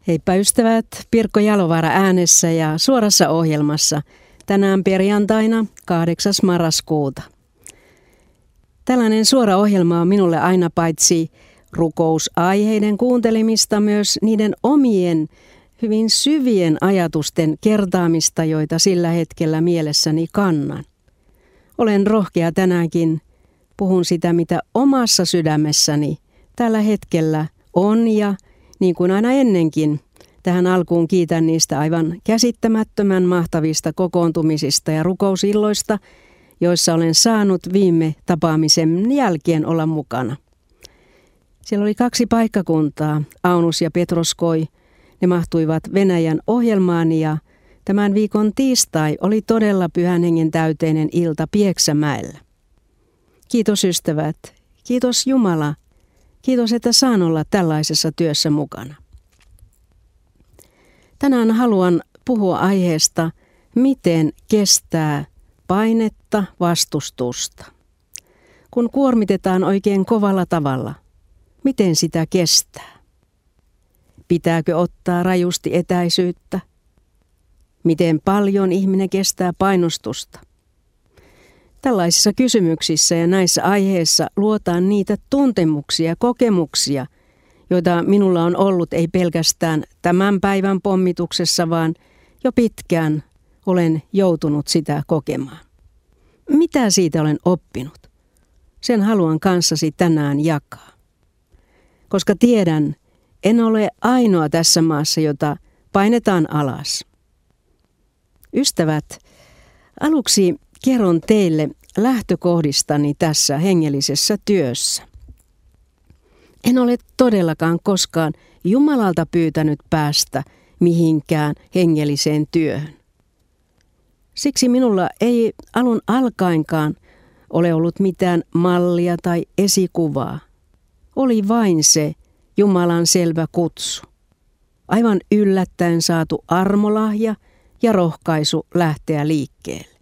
Heippa ystävät, Pirkko Jalovaara äänessä ja suorassa ohjelmassa tänään perjantaina 8. marraskuuta. Tällainen suora ohjelma on minulle aina paitsi rukousaiheiden kuuntelemista, myös niiden omien hyvin syvien ajatusten kertaamista, joita sillä hetkellä mielessäni kannan. Olen rohkea tänäänkin, puhun sitä mitä omassa sydämessäni tällä hetkellä on ja niin kuin aina ennenkin, tähän alkuun kiitän niistä aivan käsittämättömän mahtavista kokoontumisista ja rukousilloista, joissa olen saanut viime tapaamisen jälkeen olla mukana. Siellä oli 2 paikkakuntaa, Aunus ja Petroskoi. Ne mahtuivat Venäjän ohjelmaan ja tämän viikon tiistai oli todella Pyhän Hengen täyteinen ilta Pieksämäellä. Kiitos ystävät, kiitos Jumala, kiitos että saan olla tällaisessa työssä mukana. Tänään haluan puhua aiheesta, miten kestää painetta, vastustusta. Kun kuormitetaan oikein kovalla tavalla, miten sitä kestää? Pitääkö ottaa rajusti etäisyyttä? Miten paljon ihminen kestää painostusta? Tällaisissa kysymyksissä ja näissä aiheissa luotaan niitä tuntemuksia ja kokemuksia, joita minulla on ollut ei pelkästään tämän päivän pommituksessa, vaan jo pitkään olen joutunut sitä kokemaan. Mitä siitä olen oppinut? Sen haluan kanssasi tänään jakaa. Koska tiedän, en ole ainoa tässä maassa, jota painetaan alas. Ystävät, aluksi kerron teille lähtökohdistani tässä hengellisessä työssä. En ole todellakaan koskaan Jumalalta pyytänyt päästä mihinkään hengelliseen työhön. Siksi minulla ei alun alkaenkaan ole ollut mitään mallia tai esikuvaa. Oli vain se Jumalan selvä kutsu. Aivan yllättäen saatu armolahja ja rohkaisu lähteä liikkeelle.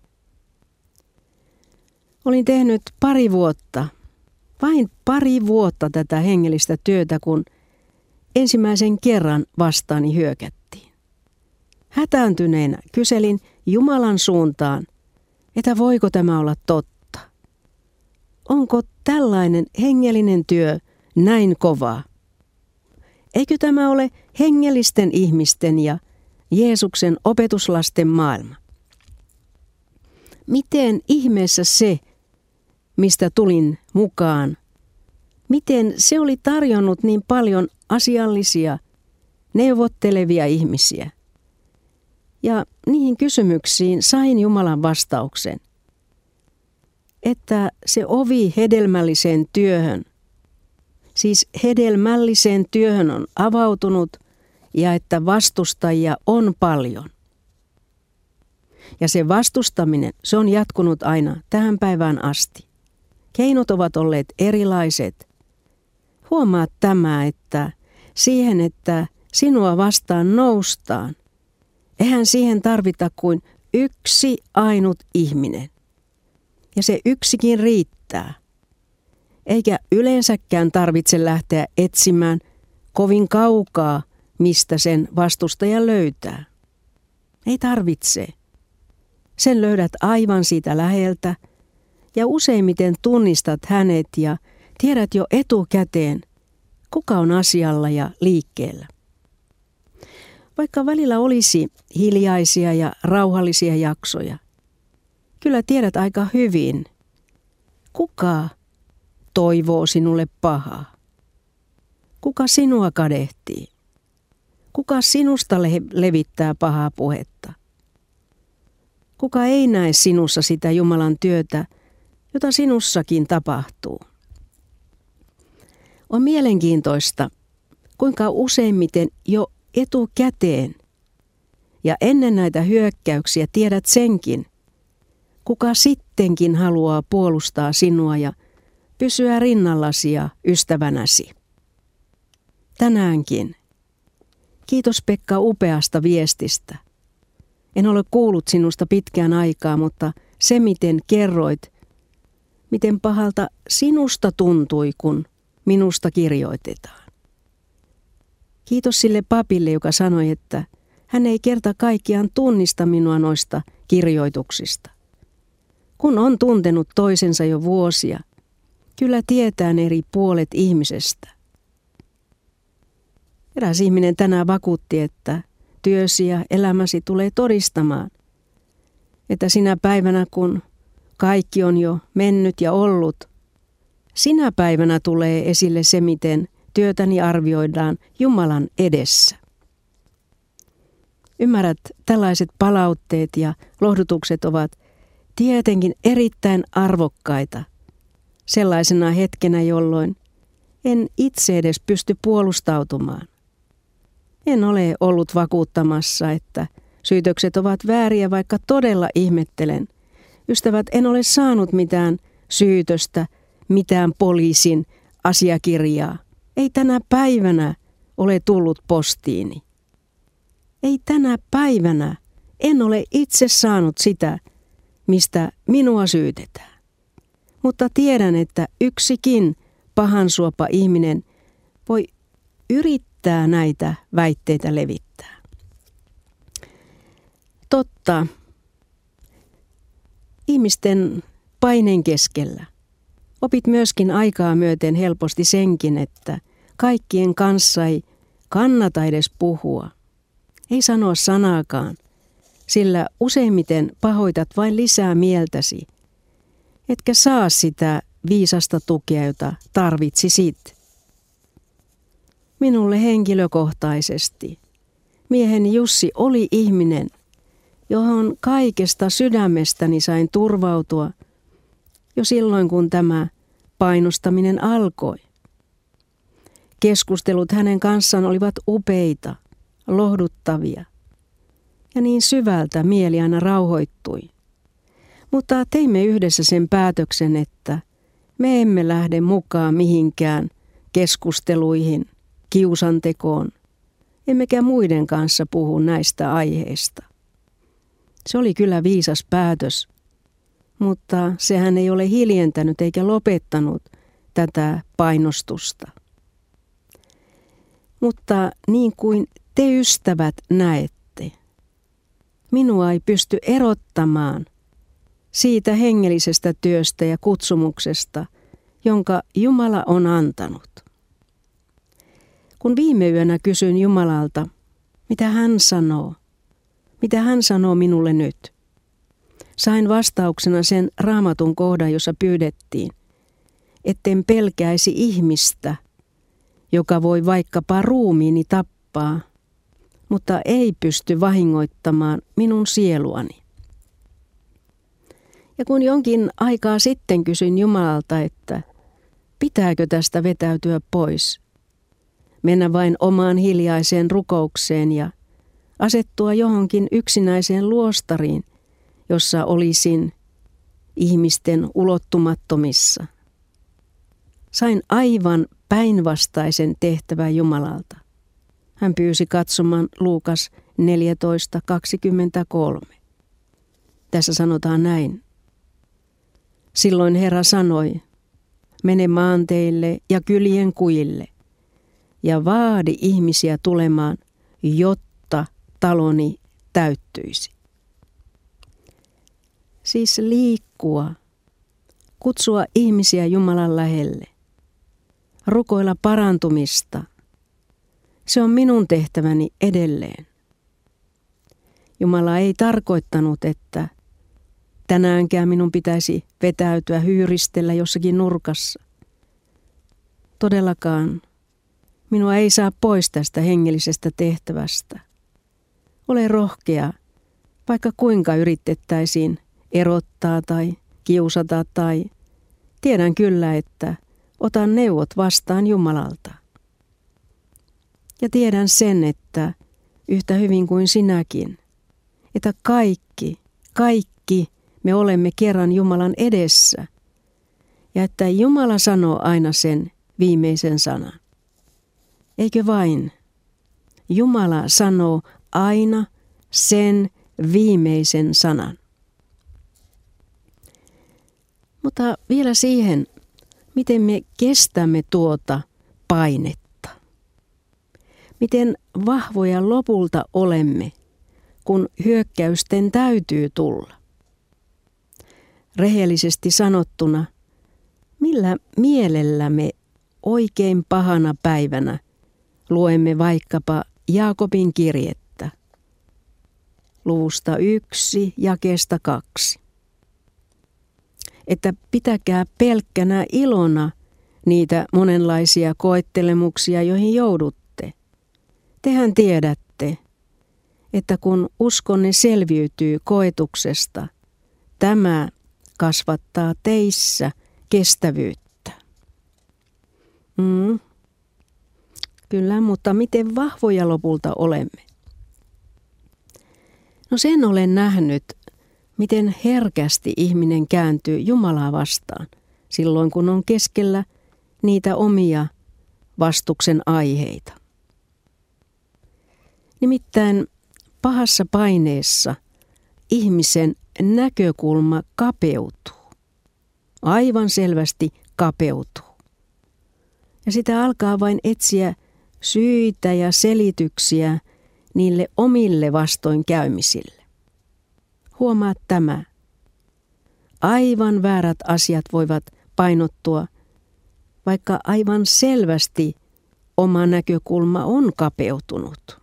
Olin tehnyt vain pari vuotta tätä hengellistä työtä, kun ensimmäisen kerran vastaani hyökättiin. Hätääntyneenä kyselin Jumalan suuntaan, että voiko tämä olla totta. Onko tällainen hengellinen työ näin kovaa? Eikö tämä ole hengellisten ihmisten ja Jeesuksen opetuslasten maailma? Miten ihmeessä se, mistä tulin mukaan, miten se oli tarjonnut niin paljon asiallisia, neuvottelevia ihmisiä? Ja niihin kysymyksiin sain Jumalan vastauksen, että se ovi hedelmälliseen työhön, siis hedelmälliseen työhön on avautunut ja että vastustajia on paljon. Ja se vastustaminen, se on jatkunut aina tähän päivään asti. Keinot ovat olleet erilaiset. Huomaa tämä, että siihen, että sinua vastaan noustaan, eihän siihen tarvita kuin yksi ainut ihminen. Ja se yksikin riittää. Eikä yleensäkään tarvitse lähteä etsimään kovin kaukaa, mistä sen vastustaja löytää. Ei tarvitse. Sen löydät aivan siitä läheltä ja useimmiten tunnistat hänet ja tiedät jo etukäteen, kuka on asialla ja liikkeellä. Vaikka välillä olisi hiljaisia ja rauhallisia jaksoja, kyllä tiedät aika hyvin, kuka toivoo sinulle pahaa. Kuka sinua kadehtii? Kuka sinusta levittää pahaa puhetta? Kuka ei näe sinussa sitä Jumalan työtä, jota sinussakin tapahtuu? On mielenkiintoista, kuinka useimmiten jo etukäteen ja ennen näitä hyökkäyksiä tiedät senkin, kuka sittenkin haluaa puolustaa sinua ja pysyä rinnallasi ja ystävänäsi. Tänäänkin. Kiitos Pekka upeasta viestistä. En ole kuullut sinusta pitkään aikaa, mutta se miten kerroit, miten pahalta sinusta tuntui, kun minusta kirjoitetaan. Kiitos sille papille, joka sanoi, että hän ei kerta kaikkiaan tunnista minua noista kirjoituksista. Kun on tuntenut toisensa jo vuosia, kyllä tietää eri puolet ihmisestä. Eräs ihminen tänään vakuutti, että työsi ja elämäsi tulee todistamaan, että sinä päivänä, kun kaikki on jo mennyt ja ollut, sinä päivänä tulee esille se, miten työtäni arvioidaan Jumalan edessä. Ymmärrät, tällaiset palautteet ja lohdutukset ovat tietenkin erittäin arvokkaita sellaisena hetkenä, jolloin en itse edes pysty puolustautumaan. En ole ollut vakuuttamassa, että syytökset ovat vääriä, vaikka todella ihmettelen. Ystävät, en ole saanut mitään syytöstä, mitään poliisin asiakirjaa. Ei tänä päivänä ole tullut postiini. Ei tänä päivänä en ole itse saanut sitä, mistä minua syytetään. Mutta tiedän, että yksikin pahansuopa ihminen voi yrittää näitä väitteitä levittää. Totta, ihmisten paineen keskellä opit myöskin aikaa myöten helposti senkin, että kaikkien kanssa ei kannata edes puhua. Ei sanoa sanaakaan, sillä useimmiten pahoitat vain lisää mieltäsi, etkä saa sitä viisasta tukea, jota tarvitsisit. Minulle henkilökohtaisesti mieheni Jussi oli ihminen, johon kaikesta sydämestäni sain turvautua jo silloin, kun tämä painostaminen alkoi. Keskustelut hänen kanssaan olivat upeita, lohduttavia ja niin syvältä mieli aina rauhoittui. Mutta teimme yhdessä sen päätöksen, että me emme lähde mukaan mihinkään keskusteluihin, kiusantekoon, emmekä muiden kanssa puhu näistä aiheista. Se oli kyllä viisas päätös, mutta sehän ei ole hiljentänyt eikä lopettanut tätä painostusta. Mutta niin kuin te ystävät näette, minua ei pysty erottamaan siitä hengellisestä työstä ja kutsumuksesta, jonka Jumala on antanut. Kun viime yönä kysyin Jumalalta, mitä hän sanoo minulle nyt, sain vastauksena sen Raamatun kohdan, jossa pyydettiin, etten pelkäisi ihmistä, joka voi vaikkapa ruumiini tappaa, mutta ei pysty vahingoittamaan minun sieluani. Ja kun jonkin aikaa sitten kysyin Jumalalta, että pitääkö tästä vetäytyä pois, mennä vain omaan hiljaiseen rukoukseen ja asettua johonkin yksinäiseen luostariin, jossa olisin ihmisten ulottumattomissa. Sain aivan päinvastaisen tehtävän Jumalalta. Hän pyysi katsomaan Luukas 14:23. Tässä sanotaan näin. Silloin Herra sanoi, mene maanteille ja kylien kujille ja vaadi ihmisiä tulemaan, jotta taloni täyttyisi. Siis liikkua, kutsua ihmisiä Jumalan lähelle, rukoilla parantumista. Se on minun tehtäväni edelleen. Jumala ei tarkoittanut, että tänäänkään minun pitäisi vetäytyä hyyristellä jossakin nurkassa. Todellakaan minua ei saa pois tästä hengellisestä tehtävästä. Ole rohkea, vaikka kuinka yritettäisiin erottaa tai kiusata tai tiedän kyllä, että otan neuvot vastaan Jumalalta. Ja tiedän sen, että yhtä hyvin kuin sinäkin, että kaikki me olemme kerran Jumalan edessä ja että Jumala sanoo aina sen viimeisen sanan. Eikö vain? Jumala sanoo aina sen viimeisen sanan. Mutta vielä siihen, miten me kestämme tuota painetta. Miten vahvoja lopulta olemme, kun hyökkäysten täytyy tulla. Rehellisesti sanottuna, millä mielellä me oikein pahana päivänä luemme vaikkapa Jaakobin kirjettä, luvusta 1, jakeesta 2. Että pitäkää pelkkänä ilona niitä monenlaisia koettelemuksia, joihin joudutte. Tehän tiedätte, että kun uskonne selviytyy koetuksesta, tämä kasvattaa teissä kestävyyttä. Kyllä, mutta miten vahvoja lopulta olemme? No sen olen nähnyt, miten herkästi ihminen kääntyy Jumalaa vastaan, silloin kun on keskellä niitä omia vastuksen aiheita. Nimittäin pahassa paineessa ihmisen näkökulma kapeutuu. Aivan selvästi kapeutuu. Ja sitä alkaa vain etsiä syitä ja selityksiä niille omille vastoinkäymisille. Huomaa tämä. Aivan väärät asiat voivat painottua, vaikka aivan selvästi oma näkökulma on kapeutunut.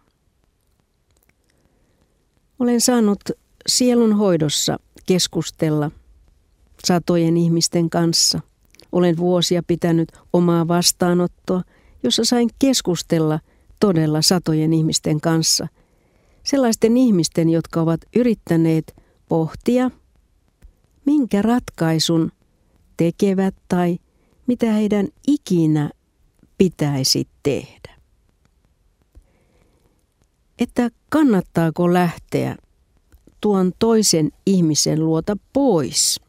Olen saanut sielun hoidossa keskustella satojen ihmisten kanssa. Olen vuosia pitänyt omaa vastaanottoa, jossa sain keskustella todella satojen ihmisten kanssa. Sellaisten ihmisten, jotka ovat yrittäneet pohtia, minkä ratkaisun tekevät tai mitä heidän ikinä pitäisi tehdä. Että kannattaako lähteä tuon toisen ihmisen luota pois?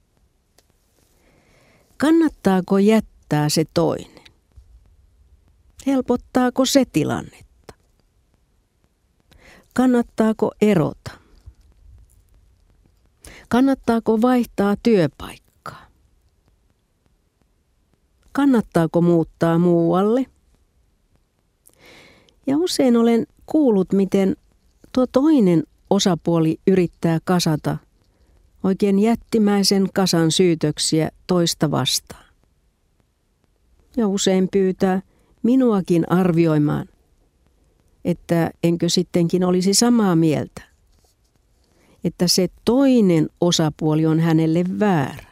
Kannattaako jättää se toinen? Helpottaako se tilannetta? Kannattaako erota? Kannattaako vaihtaa työpaikkaa? Kannattaako muuttaa muualle? Ja usein olen kuullut, miten tuo toinen osapuoli yrittää kasata oikein jättimäisen kasan syytöksiä toista vastaan. Ja usein pyytää minuakin arvioimaan, että enkö sittenkin olisi samaa mieltä, että se toinen osapuoli on hänelle väärä.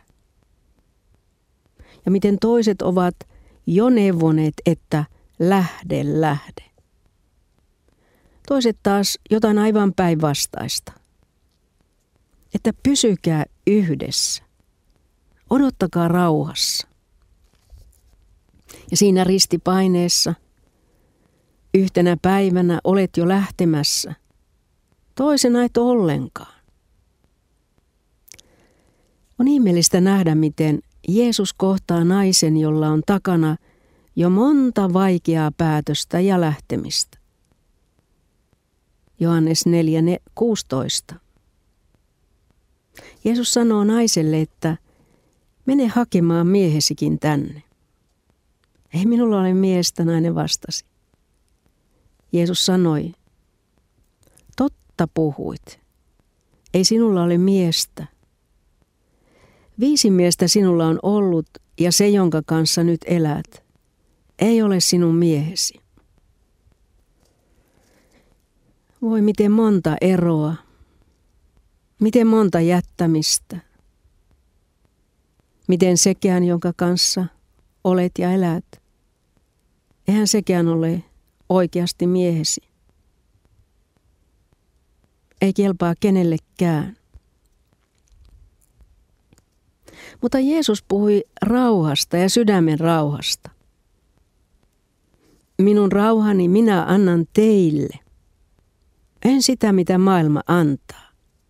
Ja miten toiset ovat jo neuvoneet, että lähde. Toiset taas jotain aivan päinvastaista. Että pysykää yhdessä. Odottakaa rauhassa. Ja siinä ristipaineessa yhtenä päivänä olet jo lähtemässä. Toisena et ollenkaan. On ihmeellistä nähdä, miten Jeesus kohtaa naisen, jolla on takana jo monta vaikeaa päätöstä ja lähtemistä. Johannes 4:16. Jeesus sanoo naiselle, että mene hakemaan miehesikin tänne. Ei minulla ole miestä, nainen vastasi. Jeesus sanoi, totta puhuit. Ei sinulla ole miestä. 5 miestä sinulla on ollut ja se, jonka kanssa nyt elät, ei ole sinun miehesi. Voi miten monta eroa, miten monta jättämistä. Miten sekään, jonka kanssa olet ja elät, eihän sekään ole oikeasti miehesi. Ei kelpaa kenellekään. Mutta Jeesus puhui rauhasta ja sydämen rauhasta. Minun rauhani minä annan teille. En sitä, mitä maailma antaa.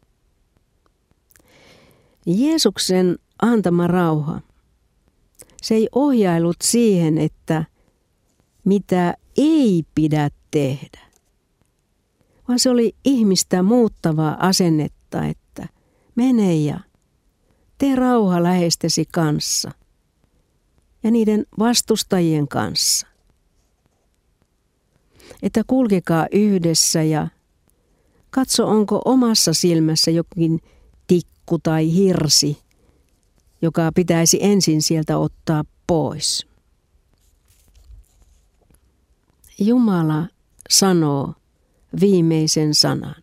Jeesuksen antama rauha, se ei ohjailut siihen, että mitä ei pidä tehdä, vaan se oli ihmistä muuttavaa asennetta, että mene ja tee rauha läheistesi kanssa ja niiden vastustajien kanssa. että kulkekaa yhdessä ja katso, onko omassa silmässä jokin tikku tai hirsi, joka pitäisi ensin sieltä ottaa pois. Jumala sanoo viimeisen sanan.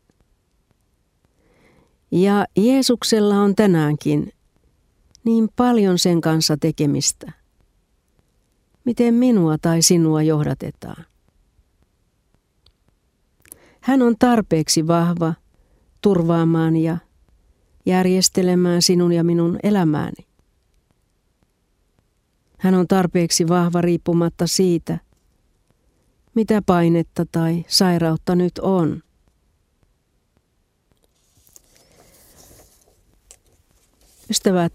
Ja Jeesuksella on tänäänkin niin paljon sen kanssa tekemistä. Miten minua tai sinua johdatetaan? Hän on tarpeeksi vahva turvaamaan ja järjestelemään sinun ja minun elämääni. Hän on tarpeeksi vahva riippumatta siitä, mitä painetta tai sairautta nyt on. Ystävät,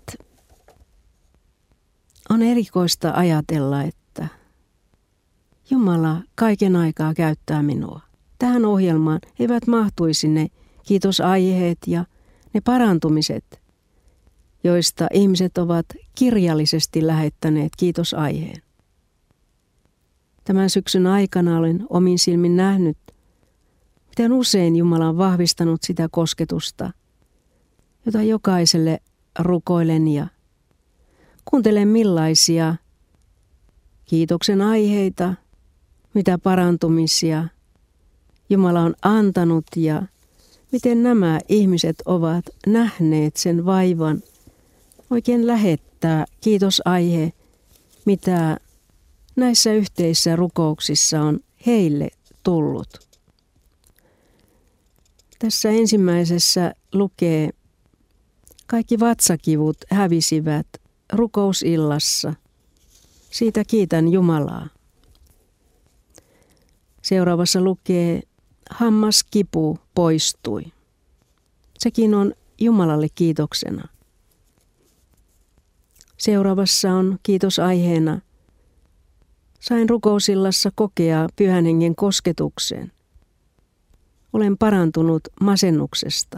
on erikoista ajatella, että Jumala kaiken aikaa käyttää minua. Tähän ohjelmaan eivät mahtuisi ne kiitosaiheet ja ne parantumiset, joista ihmiset ovat kirjallisesti lähettäneet kiitosaiheen. Tämän syksyn aikana olen omin silmin nähnyt, miten usein Jumala on vahvistanut sitä kosketusta, jota jokaiselle rukoilen ja kuuntelen millaisia kiitoksen aiheita, mitä parantumisia Jumala on antanut ja miten nämä ihmiset ovat nähneet sen vaivan oikein lähettää kiitosaihe, mitä näissä yhteisissä rukouksissa on heille tullut. Tässä ensimmäisessä lukee, kaikki vatsakivut hävisivät rukousillassa. Siitä kiitän Jumalaa. Seuraavassa lukee, hammaskipu poistui. Sekin on Jumalalle kiitoksena. Seuraavassa on kiitosaiheena, sain rukousillassa kokea Pyhän Hengen kosketuksen. Olen parantunut masennuksesta.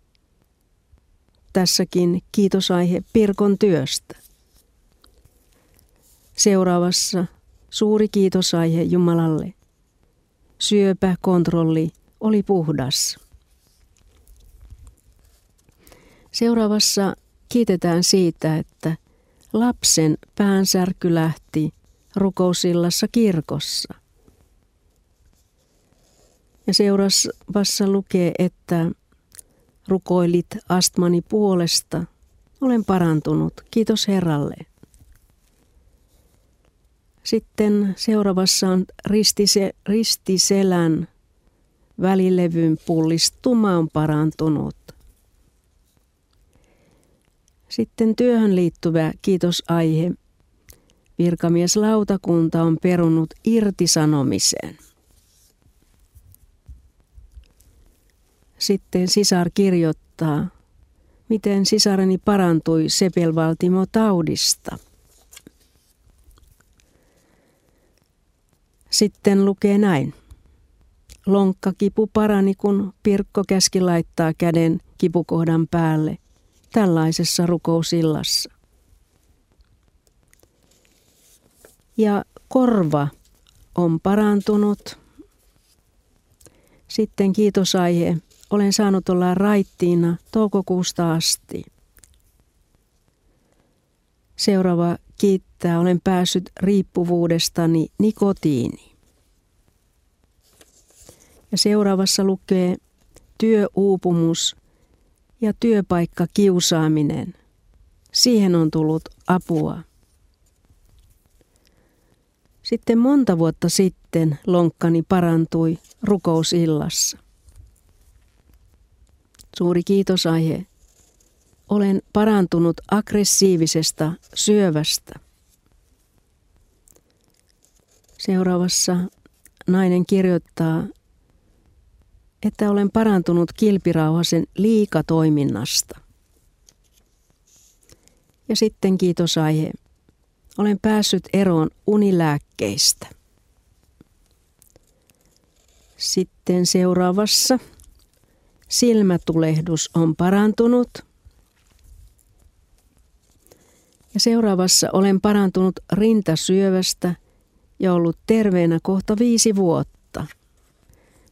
Tässäkin kiitosaihe Pirkon työstä. Seuraavassa suuri kiitosaihe Jumalalle. Syöpäkontrolli oli puhdas. Seuraavassa kiitetään siitä, että lapsen päänsärky lähti rukousillassa kirkossa. Ja seuraavassa lukee, että rukoilit astmani puolesta. Olen parantunut. Kiitos Herralle. Sitten seuraavassa on ristiselän välilevyn pullistuma on parantunut. Sitten työhön liittyvä kiitosaihe. Virkamieslautakunta on perunut irtisanomisen. Sitten sisar kirjoittaa, miten sisareni parantui sepelvaltimotaudista. Sitten lukee näin. Lonkkakipu parani, kun Pirkko käski laittaa käden kipukohdan päälle tällaisessa rukousillassa. Ja korva on parantunut. Sitten kiitosaihe. Olen saanut olla raittiina toukokuusta asti. Seuraava kiittää, olen päässyt riippuvuudestani nikotiini. Ja seuraavassa lukee työuupumus ja työpaikkakiusaaminen. Siihen on tullut apua. Sitten monta vuotta sitten lonkkani parantui rukousillassa. Suuri kiitosaihe. Olen parantunut aggressiivisesta syövästä. Seuraavassa nainen kirjoittaa, että olen parantunut kilpirauhasen liikatoiminnasta. Ja sitten kiitosaihe. Olen päässyt eroon unilääkkeistä. Sitten seuraavassa. Silmätulehdus on parantunut. Ja seuraavassa olen parantunut rintasyövästä ja ollut terveenä kohta 5 vuotta.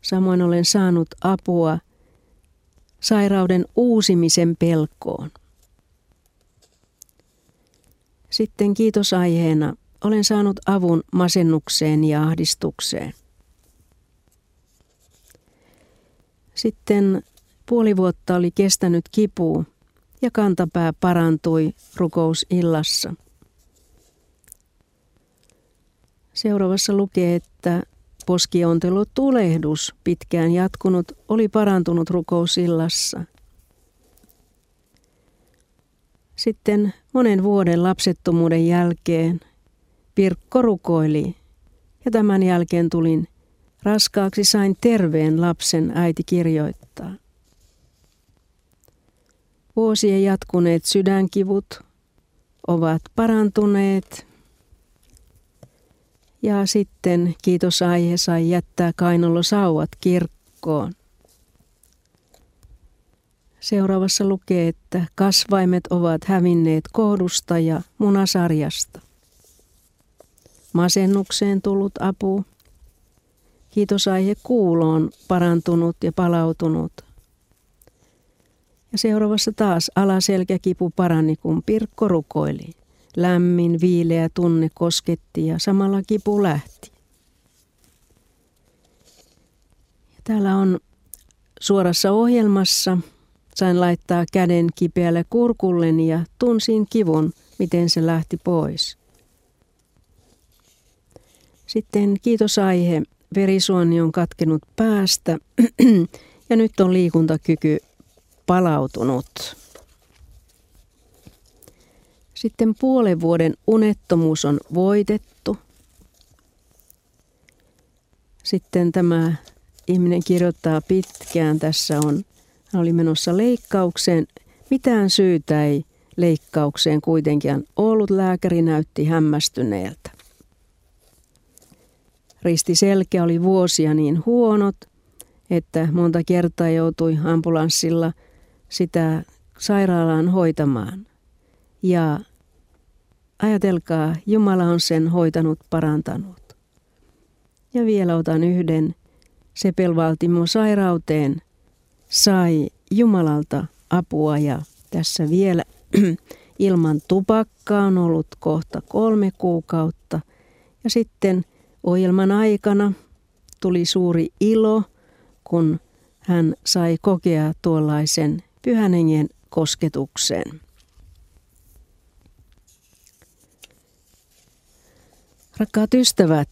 Samoin olen saanut apua sairauden uusimisen pelkoon. Sitten kiitosaiheena olen saanut avun masennukseen ja ahdistukseen. Sitten 5 vuotta oli kestänyt kipu ja kantapää parantui rukousillassa. Seuraavassa lukee, että poskiontelotulehdus, pitkään jatkunut, oli parantunut rukousillassa. Sitten monen vuoden lapsettomuuden jälkeen Pirkko rukoili ja tämän jälkeen tulin raskaaksi, sain terveen lapsen, äiti kirjoittaa. Vuosien jatkuneet sydänkivut ovat parantuneet ja sitten kiitosaihe sai jättää kainalosauvat kirkkoon. Seuraavassa lukee, että kasvaimet ovat hävinneet kohdusta ja munasarjasta. Masennukseen tullut apu. Kiitosaihe kuuloon parantunut ja palautunut. Ja seuraavassa taas alaselkäkipu parani, kun Pirkko rukoili. Lämmin, viileä tunne kosketti ja samalla kipu lähti. Ja täällä on suorassa ohjelmassa. Sain laittaa käden kipeälle kurkulleni ja tunsin kivun, miten se lähti pois. Sitten kiitosaihe. Verisuoni on katkenut päästä ja nyt on liikuntakyky palautunut. Sitten 5 vuoden unettomuus on voitettu. Sitten tämä ihminen kirjoittaa pitkään. Hän oli menossa leikkaukseen. Mitään syytä ei leikkaukseen kuitenkin ollut. Lääkäri näytti hämmästyneeltä. Ristiselkä oli vuosia niin huonot, että monta kertaa joutui ambulanssilla sitä sairaalaan hoitamaan. Ja ajatelkaa, Jumala on sen hoitanut, parantanut. Ja vielä otan yhden. Sepelvaltimon sairauteen sai Jumalalta apua ja tässä vielä ilman tupakkaa on ollut kohta 3 kuukautta. Ja sitten ohjelman aikana tuli suuri ilo, kun hän sai kokea tuollaisen Pyhän Hengen kosketuksen. Rakkaat ystävät,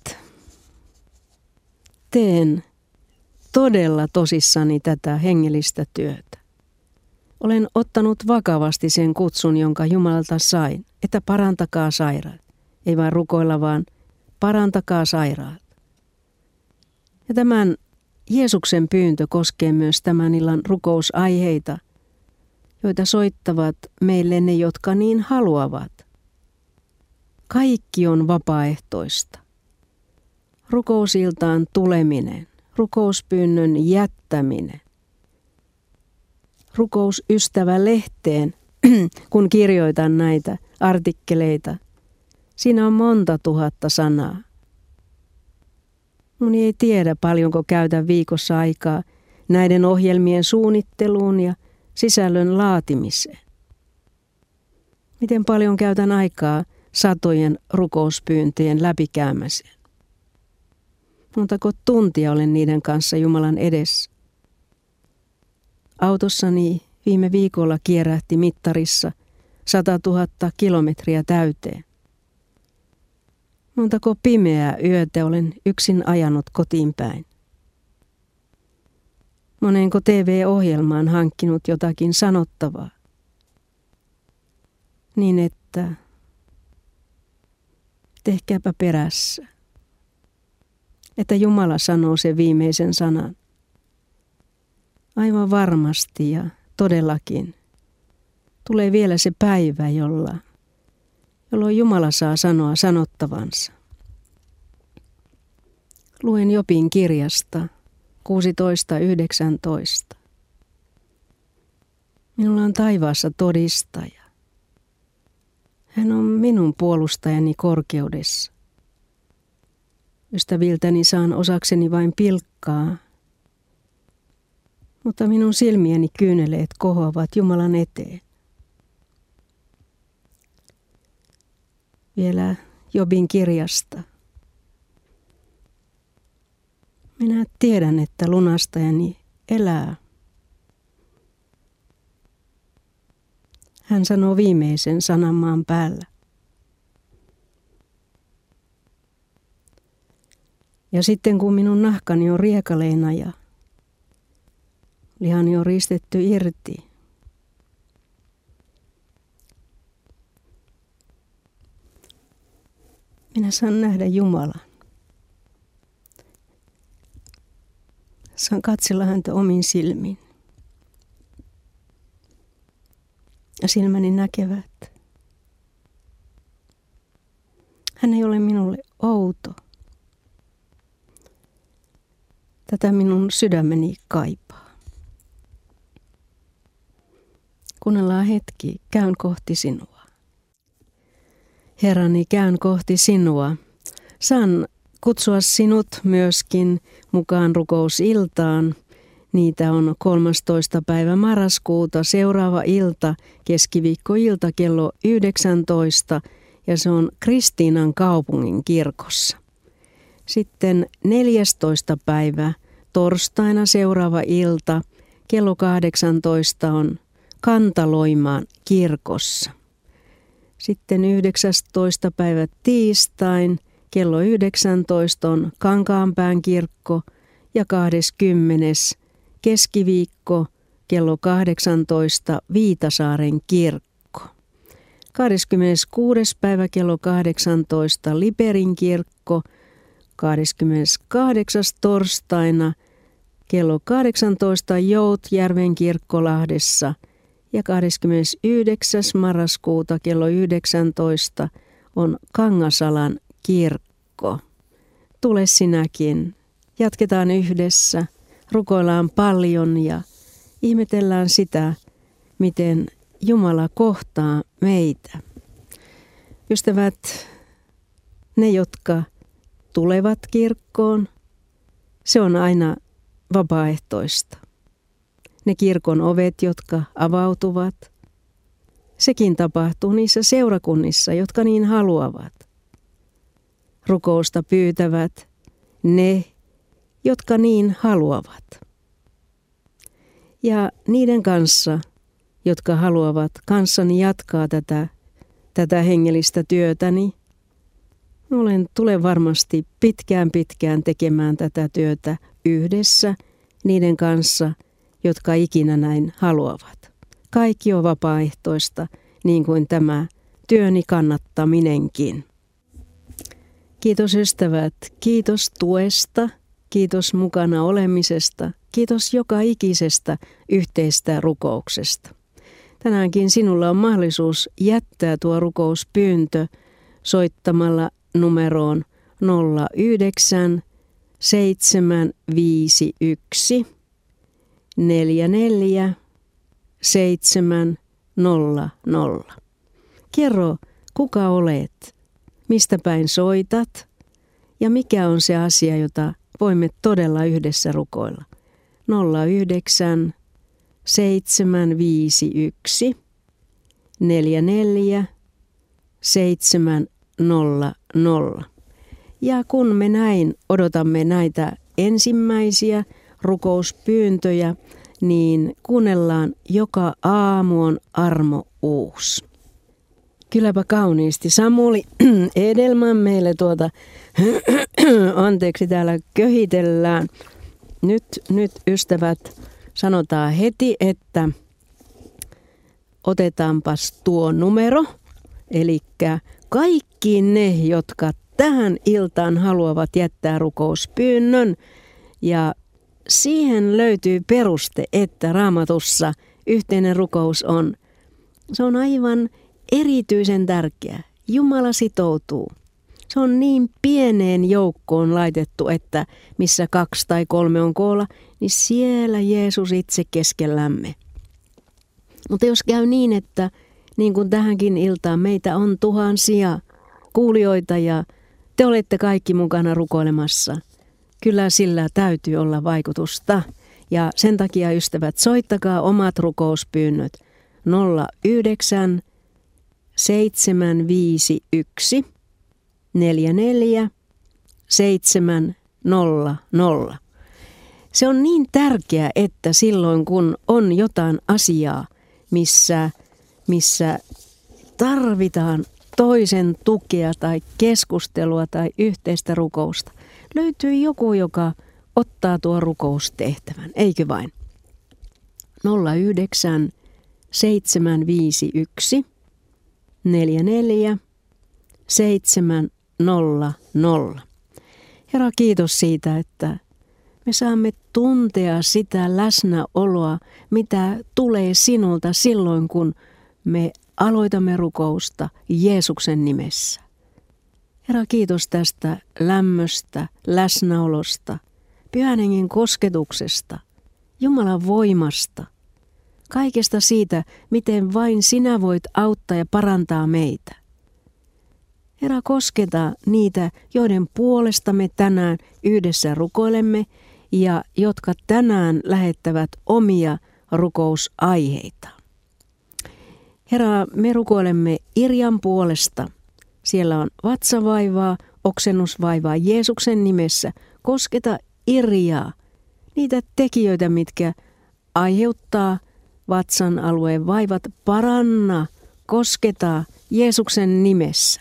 teen todella tosissani tätä hengellistä työtä. Olen ottanut vakavasti sen kutsun, jonka Jumalalta sain, että parantakaa sairaat. Ei vain rukoilla, vaan parantakaa sairaat. Ja tämän Jeesuksen pyyntö koskee myös tämän illan rukousaiheita, joita soittavat meille ne, jotka niin haluavat. Kaikki on vapaaehtoista. Rukousiltaan tuleminen, rukouspyynnön jättäminen, rukousystävälehteen, kun kirjoitan näitä artikkeleita. Siinä on monta tuhatta sanaa. Moni ei tiedä, paljonko käytän viikossa aikaa näiden ohjelmien suunnitteluun ja sisällön laatimiseen. Miten paljon käytän aikaa satojen rukouspyyntöjen läpikäymiseen. Montako tuntia olen niiden kanssa Jumalan edessä. Autossani viime viikolla kierähti mittarissa 100 000 kilometriä täyteen. Montako pimeää yötä olen yksin ajanut kotiin päin. Monenko TV-ohjelmaan hankkinut jotakin sanottavaa. Niin että tehkääpä perässä, että Jumala sanoo sen viimeisen sanan. Aivan varmasti ja todellakin tulee vielä se päivä, jolloin Jumala saa sanoa sanottavansa. Luen Jobin kirjasta 16:19. Minulla on taivaassa todistaja. Hän on minun puolustajani korkeudessa. Ystäviltäni saan osakseni vain pilkkaa, Mutta minun silmieni kyyneleet kohoavat Jumalan eteen. Vielä Jobin kirjasta. Minä tiedän, että lunastajani elää. Hän sanoo viimeisen sanan maan päällä. Ja sitten kun minun nahkani on riekaleina ja lihani on ristetty irti, minä saan nähdä Jumalan. Saan katsella häntä omin silmin. Ja silmäni näkevät. Hän ei ole minulle outo. Tätä minun sydämeni kaipaa. Kuunnellaan hetki, käyn kohti sinua. Herrani, käyn kohti sinua. Saan kutsua sinut myöskin mukaan rukousiltaan. Niitä on 13. päivä marraskuuta, seuraava ilta, keskiviikkoilta kello 19, ja se on Kristiinan kaupungin kirkossa. Sitten 14. päivä, torstaina seuraava ilta, kello 18 on Kantaloimaan kirkossa. Sitten 19. päivä tiistain, kello 19 on Kankaanpään kirkko ja 20. keskiviikko kello 18 Viitasaaren kirkko. 26. päivä kello 18 Liperin kirkko, 28. torstaina kello 18 Joutjärven kirkko Lahdessa ja 29. marraskuuta kello 19 on Kangasalan kirkko. Tule sinäkin. Jatketaan yhdessä, rukoillaan paljon ja ihmetellään sitä, miten Jumala kohtaa meitä. Ystävät, ne jotka tulevat kirkkoon, se on aina vapaaehtoista. Ne kirkon ovet, jotka avautuvat, sekin tapahtuu niissä seurakunnissa, jotka niin haluavat. Rukousta pyytävät ne, jotka niin haluavat. Ja niiden kanssa, jotka haluavat kanssani jatkaa tätä hengellistä työtäni, tulen varmasti pitkään tekemään tätä työtä yhdessä niiden kanssa, jotka ikinä näin haluavat. Kaikki on vapaaehtoista, niin kuin tämä työni kannattaminenkin. Kiitos ystävät, kiitos tuesta, kiitos mukana olemisesta, kiitos joka ikisestä yhteistä rukouksesta. Tänäänkin sinulla on mahdollisuus jättää tuo rukouspyyntö soittamalla numeroon 09 751 44 700. Kerro, kuka olet, mistä päin soitat ja mikä on se asia, jota voimme todella yhdessä rukoilla. 09 751 44 700. Ja kun me näin odotamme näitä ensimmäisiä rukouspyyntöjä, niin kuunnellaan joka aamu on armo uusi. Kylläpä kauniisti. Samuli Edelman meille anteeksi täällä köhitellään. Nyt ystävät sanotaan heti, että otetaanpas tuo numero. Eli kaikki ne, jotka tähän iltaan haluavat jättää rukouspyynnön. Ja siihen löytyy peruste, että Raamatussa yhteinen rukous se on aivan erityisen tärkeä. Jumala sitoutuu. Se on niin pieneen joukkoon laitettu, että missä 2 tai 3 on koolla, niin siellä Jeesus itse keskellämme. Mutta jos käy niin, että niin kuin tähänkin iltaan meitä on tuhansia kuulijoita ja te olette kaikki mukana rukoilemassa, kyllä sillä täytyy olla vaikutusta. Ja sen takia, ystävät, soittakaa omat rukouspyynnöt 09 751 44 700. Se on niin tärkeää, että silloin kun on jotain asiaa, missä tarvitaan toisen tukea tai keskustelua tai yhteistä rukousta, löytyy joku, joka ottaa tuo rukoustehtävän, eikö vain? 09 751 44 700. Herra, kiitos siitä, että me saamme tuntea sitä läsnäoloa, mitä tulee sinulta silloin, kun me aloitamme rukousta Jeesuksen nimessä. Herra, kiitos tästä lämmöstä, läsnäolosta, Pyhän Hengen kosketuksesta, Jumalan voimasta, kaikesta siitä, miten vain sinä voit auttaa ja parantaa meitä. Herra, kosketa niitä, joiden puolesta me tänään yhdessä rukoilemme ja jotka tänään lähettävät omia rukousaiheita. Herra, me rukoilemme Irjan puolesta. Siellä on vatsavaivaa, oksennusvaivaa Jeesuksen nimessä. Kosketa Irjaa, niitä tekijöitä, mitkä aiheuttaa vatsan alueen vaivat. Paranna, kosketa Jeesuksen nimessä.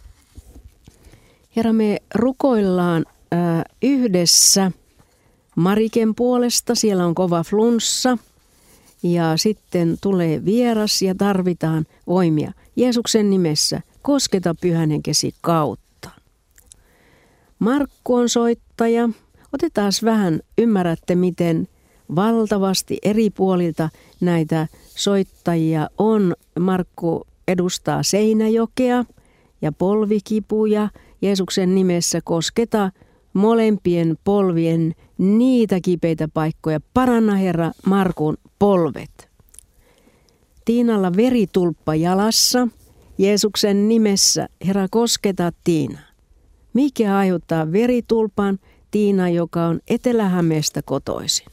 Herra, me rukoillaan yhdessä Mariken puolesta. Siellä on kova flunssa ja sitten tulee vieras ja tarvitaan voimia. Jeesuksen nimessä kosketa Pyhän Henkesi kautta. Markku on soittaja. Otetaan vähän, ymmärrätte miten valtavasti eri puolilta näitä soittajia on. Markku edustaa Seinäjokea ja polvikipuja. Jeesuksen nimessä kosketa molempien polvien niitä kipeitä paikkoja. Paranna, Herra, Markun polvet. Tiinalla veritulppa jalassa. Jeesuksen nimessä, Herra, kosketa Tiina. Mikä aiheuttaa veritulpan? Tiina, joka on Etelä-Hämeestä kotoisin.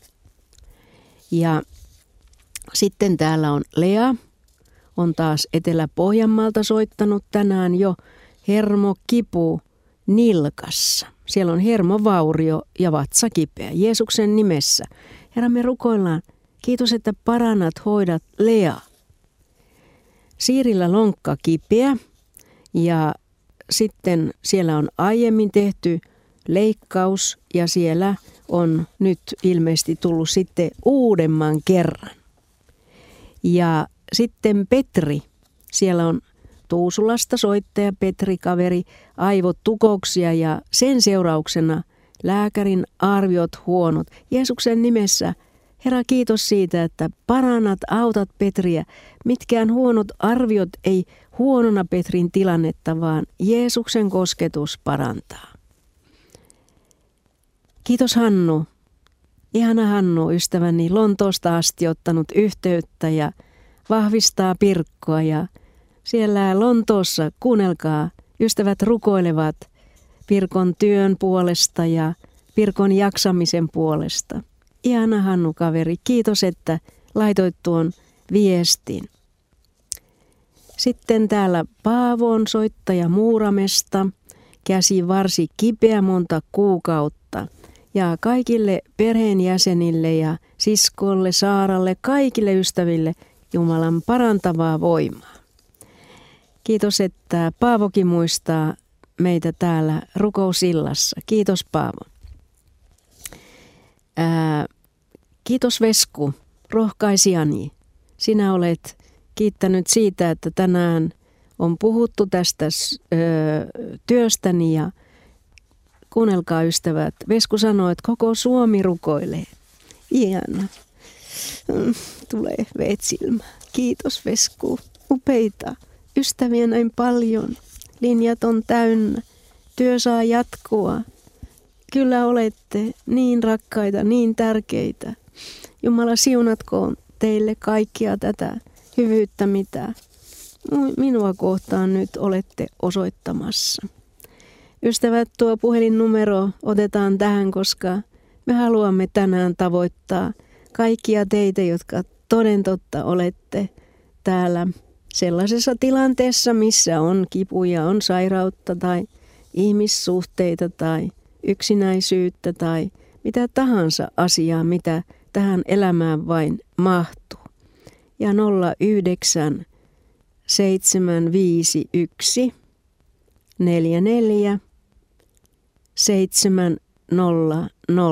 Ja sitten täällä on Lea, on taas Etelä-Pohjanmaalta soittanut tänään jo. Hermokipu nilkassa. Siellä on hermovaurio ja vatsa kipeä. Jeesuksen nimessä. Herra, me rukoillaan. Kiitos, että parannat, hoidat Lea. Siirillä lonkka kipeä ja sitten siellä on aiemmin tehty leikkaus ja siellä on nyt ilmeisesti tullut sitten uudemman kerran. Ja sitten Petri, siellä on Tuusulasta soittaja Petri, kaveri, aivotukouksia ja sen seurauksena lääkärin arviot huonot. Jeesuksen nimessä, Herra, kiitos siitä, että parannat, autat Petriä. Mitkään huonot arviot ei huonona Petrin tilannetta, vaan Jeesuksen kosketus parantaa. Kiitos Hannu. Ihana Hannu, ystäväni, Lontoosta asti ottanut yhteyttä ja vahvistaa Pirkkoa. Ja siellä Lontoossa, kuunnelkaa, ystävät rukoilevat Pirkon työn puolesta ja Pirkon jaksamisen puolesta. Ihana Hannu, kaveri, kiitos, että laitoit tuon viestin. Sitten täällä Paavo on soittaja Muuramesta, käsi varsi kipeä monta kuukautta. Ja kaikille perheenjäsenille ja siskolle, Saaralle, kaikille ystäville Jumalan parantavaa voimaa. Kiitos, että Paavokin muistaa meitä täällä rukousillassa. Kiitos Paavo. Kiitos Vesku, rohkaisijani. Sinä olet kiittänyt siitä, että tänään on puhuttu tästä työstäni ja kuunnelkaa ystävät. Vesku sanoo, että koko Suomi rukoilee. Ihana. Tulee veet silmään. Kiitos Vesku. Upeita. Ystäviä näin paljon. Linjat on täynnä. Työ saa jatkua. Kyllä olette niin rakkaita, niin tärkeitä. Jumala siunatkoon teille kaikkia tätä hyvyyttä, mitä minua kohtaan nyt olette osoittamassa. Ystävät, tuo puhelinnumero otetaan tähän, koska Me haluamme tänään tavoittaa kaikkia teitä, jotka toden totta olette täällä sellaisessa tilanteessa, missä on kipuja, on sairautta tai ihmissuhteita tai yksinäisyyttä tai mitä tahansa asiaa, mitä tähän elämään vain mahtuu. Ja 09 751 44 700.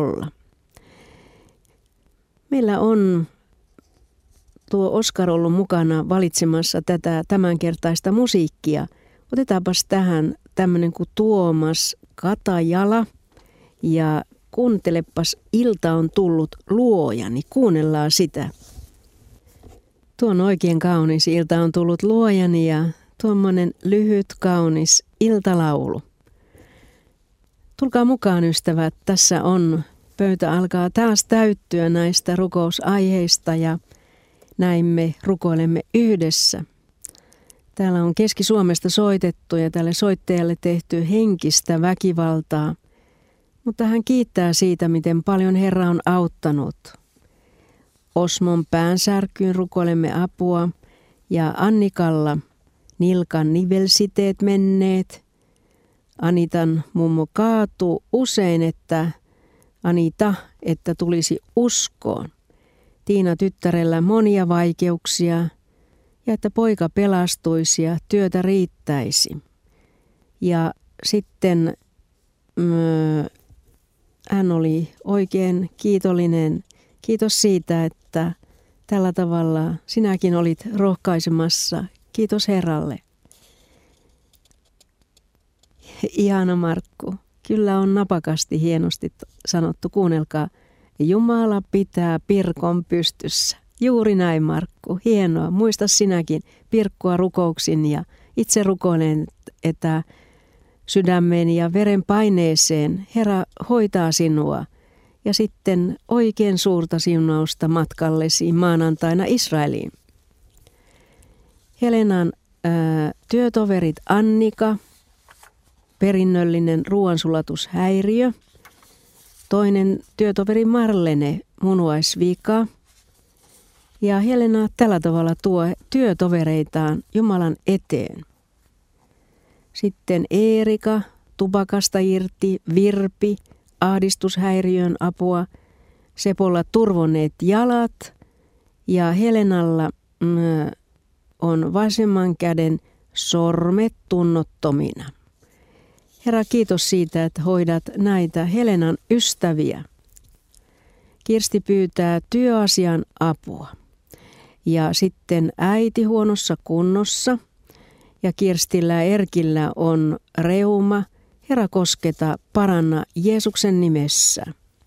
Meillä on tuo Oskar ollut mukana valitsemassa tätä tämänkertaista musiikkia. Otetaanpas tähän tämmöinen kuin Tuomas Katajala ja kuuntelepas Ilta on tullut luojani. Kuunnellaan sitä. Tuo on oikein kaunis Ilta on tullut luojani ja tuommoinen lyhyt kaunis iltalaulu. Tulkaa mukaan ystävät, tässä on pöytä alkaa taas täyttyä näistä rukousaiheista ja näin me rukoilemme yhdessä. Täällä on Keski-Suomesta soitettu ja tälle soittajalle tehty henkistä väkivaltaa, mutta hän kiittää siitä, miten paljon Herra on auttanut. Osmon päänsärkyyn rukoilemme apua ja Annikalla nilkan nivelsiteet menneet. Anitan mummo kaatuu usein, että tulisi uskoon. Tiina tyttärellä monia vaikeuksia ja että poika pelastuisi ja työtä riittäisi. Ja sitten hän oli oikein kiitollinen. Kiitos siitä, että tällä tavalla sinäkin olit rohkaisemassa. Kiitos Herralle. Ihana Markku. Kyllä on napakasti hienosti sanottu. Kuunnelkaa. Jumala pitää Pirkon pystyssä. Juuri näin, Markku. Hienoa. Muista sinäkin Pirkkoa rukouksin ja itse rukoilen, että sydämeen ja veren paineeseen Herra hoitaa sinua. Ja sitten oikein suurta siunausta matkallesi maanantaina Israeliin. Helenan työtoverit Annika, perinnöllinen ruoansulatushäiriö. Toinen työtoveri Marlene, munuaisvika. Ja Helena tällä tavalla tuo työtovereitaan Jumalan eteen. Sitten Eerika, tupakasta irti, Virpi, ahdistushäiriön apua. Sepolla turvonneet jalat ja Helenalla on vasemman käden sormet tunnottomina. Herra, kiitos siitä, että hoidat näitä Helenan ystäviä. Kirsti pyytää työasian apua. Ja sitten äiti huonossa kunnossa. Ja Kirstillä ja Erkillä on reuma. Herra, kosketa, paranna Jeesuksen nimessä.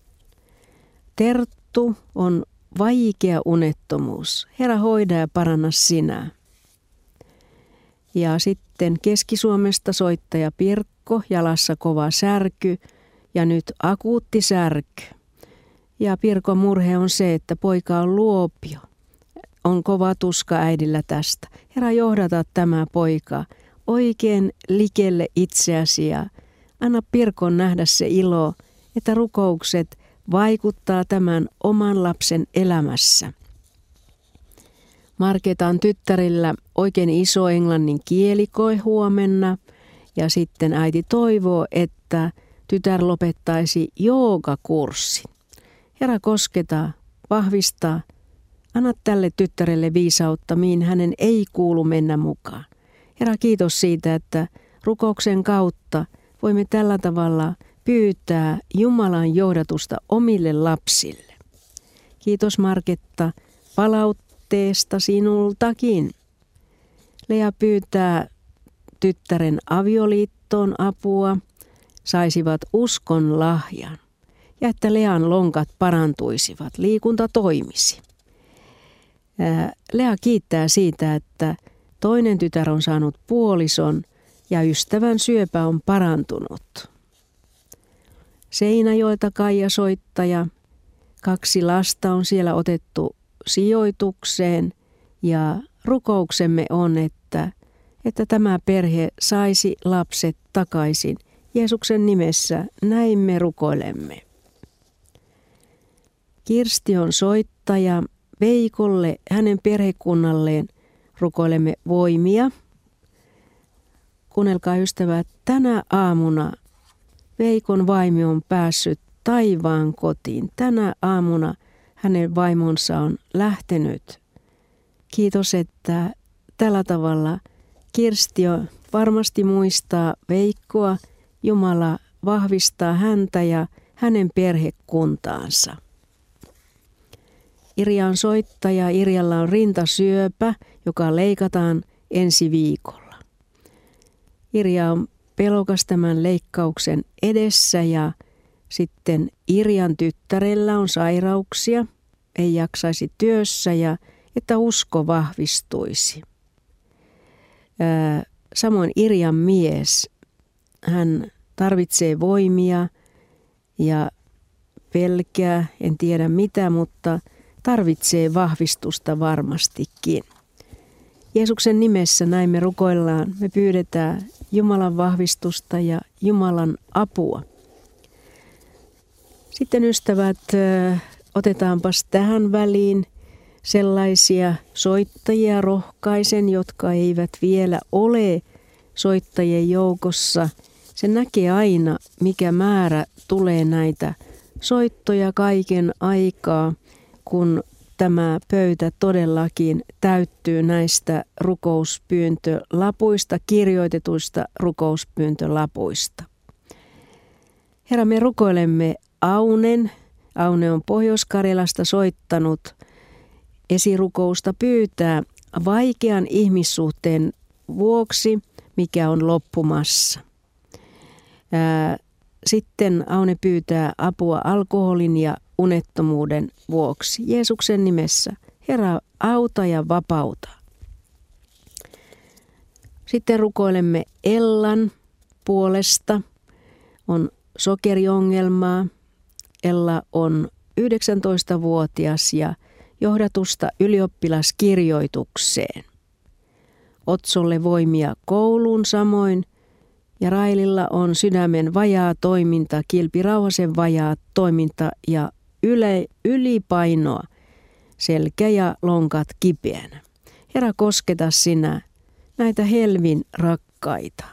Terttu on vaikea unettomuus. Herra, hoida ja paranna sinä. Ja sitten Keski-Suomesta soittaja Pirkko, jalassa kova särky ja nyt akuutti särky. Ja Pirkon murhe on se, että poika on luopio. On kova tuska äidillä tästä. Herra, johdata tämä poika oikein likelle itseäsi ja anna Pirkon nähdä se ilo, että rukoukset vaikuttaa tämän oman lapsen elämässä. Marketan tyttärillä oikein iso englannin kielikoe huomenna ja sitten äiti toivoo, että tytär lopettaisi joogakurssin. Herra, kosketa, vahvistaa, anna tälle tyttärelle viisautta, mihin hänen ei kuulu mennä mukaan. Herra, kiitos siitä, että rukouksen kautta voimme tällä tavalla pyytää Jumalan johdatusta omille lapsille. Kiitos Marketta palautteesta sinultakin. Lea pyytää tyttären avioliittoon apua, saisivat uskon lahjan ja että Lean lonkat parantuisivat, liikunta toimisi. Lea kiittää siitä, että toinen tytär on saanut puolison ja ystävän syöpä on parantunut. Seinäjoelta Kaija soittaja. 2 lasta on siellä otettu sijoitukseen ja rukouksemme on, että tämä perhe saisi lapset takaisin. Jeesuksen nimessä näin me rukoilemme. Kirsti on soittaja. Veikolle, hänen perhekunnalleen rukoilemme voimia. Kuunnelkaa ystävät, tänä aamuna Veikon vaimo on päässyt taivaan kotiin. Tänä aamuna hänen vaimonsa on lähtenyt. Kiitos, että tällä tavalla Kirsti varmasti muistaa Veikkoa. Jumala vahvistaa häntä ja hänen perhekuntaansa. Irja on soittaja. Irjalla on rintasyöpä, joka leikataan ensi viikolla. Irja on pelokas tämän leikkauksen edessä ja sitten Irjan tyttärellä on sairauksia, ei jaksaisi työssä ja että usko vahvistuisi. Samoin Irjan mies, hän tarvitsee voimia ja pelkää, en tiedä mitä, mutta tarvitsee vahvistusta varmastikin. Jeesuksen nimessä näin me rukoillaan, me pyydetään Jumalan vahvistusta ja Jumalan apua. Sitten ystävät, otetaanpas tähän väliin sellaisia soittajia rohkaisen, jotka eivät vielä ole soittajien joukossa. Se näkee aina, mikä määrä tulee näitä soittoja kaiken aikaa, kun tämä pöytä todellakin täyttyy näistä rukouspyyntölapuista, kirjoitetuista rukouspyyntölapuista. Herra, me rukoilemme Aunen. Aune on Pohjois-Karjalasta soittanut esirukousta pyytää vaikean ihmissuhteen vuoksi, mikä on loppumassa. Sitten Aune pyytää apua alkoholin ja unettomuuden vuoksi. Jeesuksen nimessä, Herra, auta ja vapauta. Sitten rukoilemme Ellan puolesta. On sokeriongelmaa. Ella on 19-vuotias ja johdatusta ylioppilaskirjoitukseen. Otsolle voimia kouluun samoin. Ja Raililla on sydämen vajaa toiminta, Kilpi Rauhasen vajaa toiminta ja ylipainoa, selkä ja lonkat kipeänä. Herra, kosketa sinä näitä Helvin rakkaita.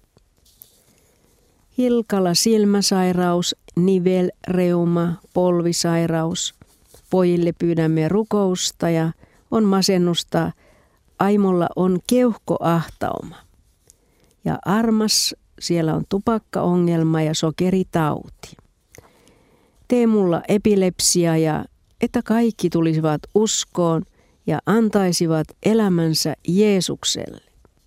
Hilkala silmäsairaus, nivelreuma, polvisairaus. Pojille pyydämme rukousta ja on masennusta. Aimolla on keuhkoahtauma. Ja Armas, siellä on tupakkaongelma ja sokeritauti. Teemulla epilepsia ja että kaikki tulisivat uskoon ja antaisivat elämänsä Jeesukselle.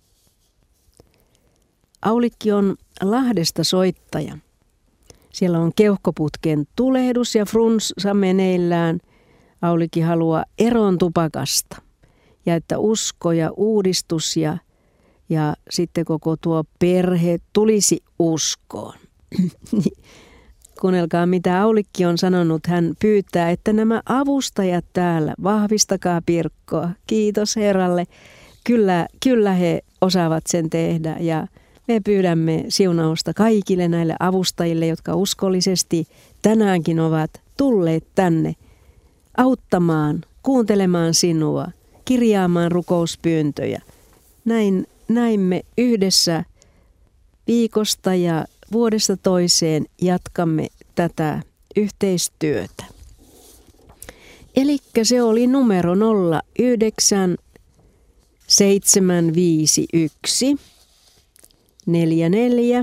Aulikki on Lahdesta soittaja. Siellä on keuhkoputken tulehdus ja flunssa meneillään. Aulikki haluaa eroon tupakasta ja että usko ja uudistus ja sitten koko tuo perhe tulisi uskoon. Kuunnelkaa, mitä Aulikki on sanonut. Hän pyytää, että nämä avustajat täällä, vahvistakaa Pirkkoa. Kiitos Herralle. Kyllä he osaavat sen tehdä ja me pyydämme siunausta kaikille näille avustajille, jotka uskollisesti tänäänkin ovat tulleet tänne auttamaan, kuuntelemaan sinua, kirjaamaan rukouspyyntöjä. Näin me yhdessä viikosta ja vuodesta toiseen jatkamme tätä yhteistyötä. Elikkä se oli numero 09751 44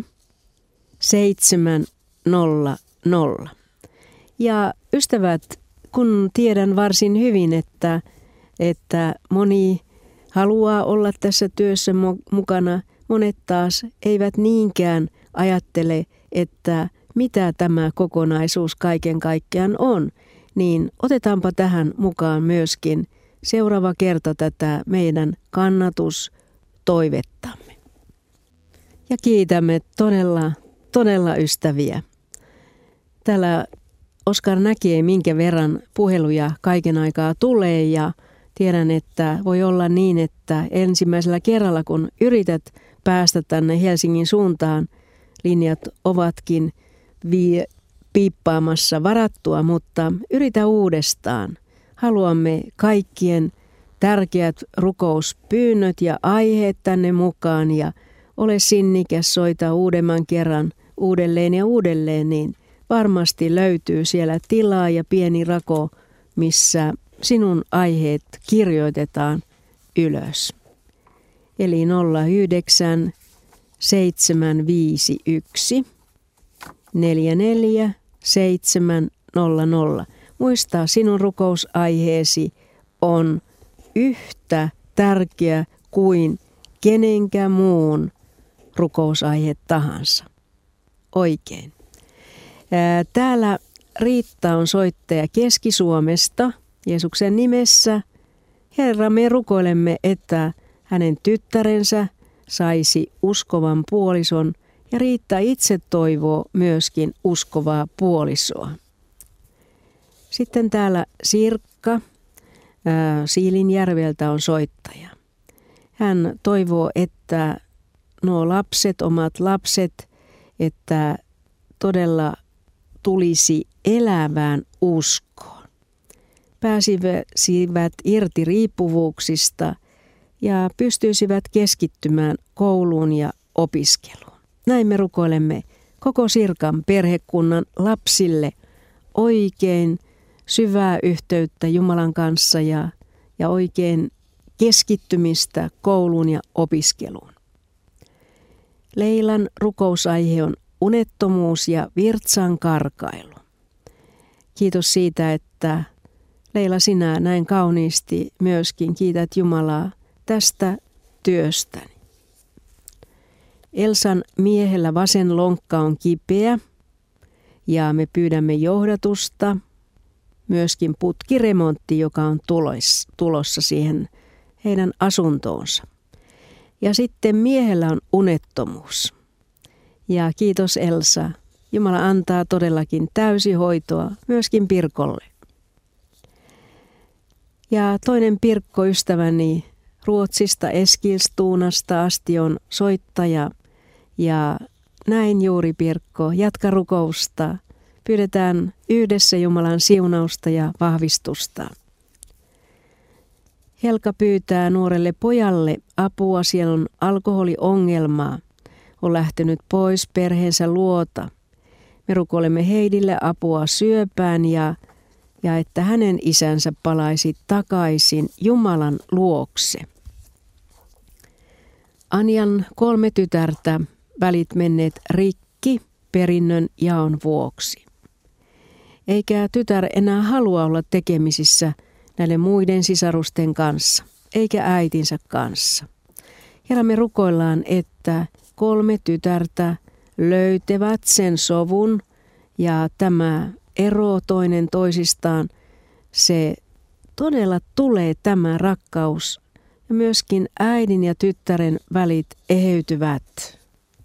700. Ja ystävät, kun tiedän varsin hyvin, että moni haluaa olla tässä työssä mukana, monet taas eivät niinkään ajattele, että mitä tämä kokonaisuus kaiken kaikkiaan on, niin otetaanpa tähän mukaan myöskin seuraava kerta tätä meidän kannatustoivettamme. Ja kiitämme todella ystäviä. Täällä Oskar näkee, minkä verran puheluja kaiken aikaa tulee ja tiedän, että voi olla niin, että ensimmäisellä kerralla, kun yrität päästä tänne Helsingin suuntaan, linjat ovatkin piippaamassa varattua, mutta yritä uudestaan. Haluamme kaikkien tärkeät rukouspyynnöt ja aiheet tänne mukaan ja ole sinnikäs, soita uudemman kerran uudelleen ja uudelleen, niin varmasti löytyy siellä tilaa ja pieni rako, missä sinun aiheet kirjoitetaan ylös. Eli 09 751 44 700. Muista, sinun rukousaiheesi on yhtä tärkeä kuin kenenkään muun rukousaihe tahansa. Oikein. Täällä Riitta on soittaja Keski-Suomesta. Jeesuksen nimessä, Herra, me rukoilemme, että hänen tyttärensä saisi uskovan puolison ja Riitta itse toivoo myöskin uskovaa puolisoa. Sitten täällä Sirkka Siilinjärveltä on soittaja. Hän toivoo, että nuo lapset, omat lapset, että todella tulisi elävään uskoon. Pääsivät irti riippuvuuksista ja pystyisivät keskittymään kouluun ja opiskeluun. Näin me rukoilemme koko Sirkan perhekunnan lapsille oikein syvää yhteyttä Jumalan kanssa ja oikein keskittymistä kouluun ja opiskeluun. Leilan rukousaihe on unettomuus ja virtsan karkailu. Kiitos siitä, että Leila, sinä näin kauniisti myöskin kiität Jumalaa tästä työstäni. Elsan miehellä vasen lonkka on kipeä ja me pyydämme johdatusta. Myöskin putkiremontti, joka on tulossa siihen heidän asuntoonsa. Ja sitten miehellä on unettomuus. Ja kiitos Elsa. Jumala antaa todellakin täysihoitoa myöskin Pirkolle. Ja toinen Pirkko, ystäväni Ruotsista Eskilstuunasta asti on soittaja. Ja näin juuri Pirkko, jatka rukousta. Pyydetään yhdessä Jumalan siunausta ja vahvistusta. Helka pyytää nuorelle pojalle apua, siellä on alkoholiongelmaa. On lähtenyt pois perheensä luota. Me rukoilemme Heidille apua syöpään ja että hänen isänsä palaisi takaisin Jumalan luokse. Anjan 3 tytärtä, välit menneet rikki perinnön jaon vuoksi. Eikä tytär enää halua olla tekemisissä näiden muiden sisarusten kanssa, eikä äitinsä kanssa. Herra, me rukoillaan, että 3 tytärtä löytävät sen sovun ja tämä ero toinen toisistaan, se todella tulee tämä rakkaus ja myöskin äidin ja tyttären välit eheytyvät.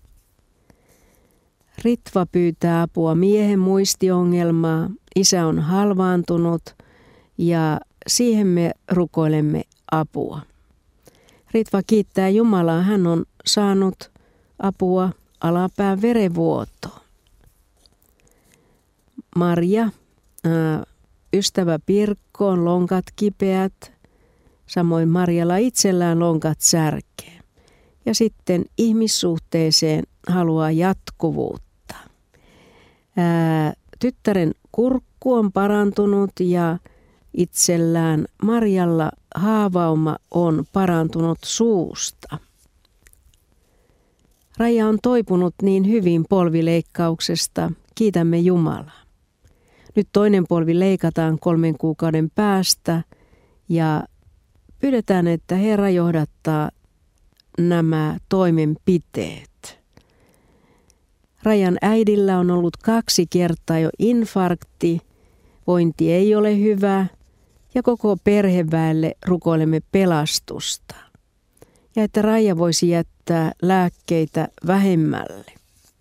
Ritva pyytää apua miehen muistiongelmaa, isä on halvaantunut ja siihen me rukoilemme apua. Ritva kiittää Jumalaa, hän on saanut apua alapään verenvuotoon. Marja, ystävä Pirkko on lonkat kipeät, samoin Marjalla itsellään lonkat särkee. Ja sitten ihmissuhteeseen haluaa jatkuvuutta. Tyttären kurkku on parantunut ja itsellään Marjalla haavauma on parantunut suusta. Raija on toipunut niin hyvin polvileikkauksesta, kiitämme Jumalaa. Nyt toinen polvi leikataan 3 kuukauden päästä ja pyydetään, että Herra johdattaa nämä toimenpiteet. Rajan äidillä on ollut 2 kertaa jo infarkti, vointi ei ole hyvä ja koko perheväelle rukoilemme pelastusta. Ja että Raija voisi jättää lääkkeitä vähemmälle.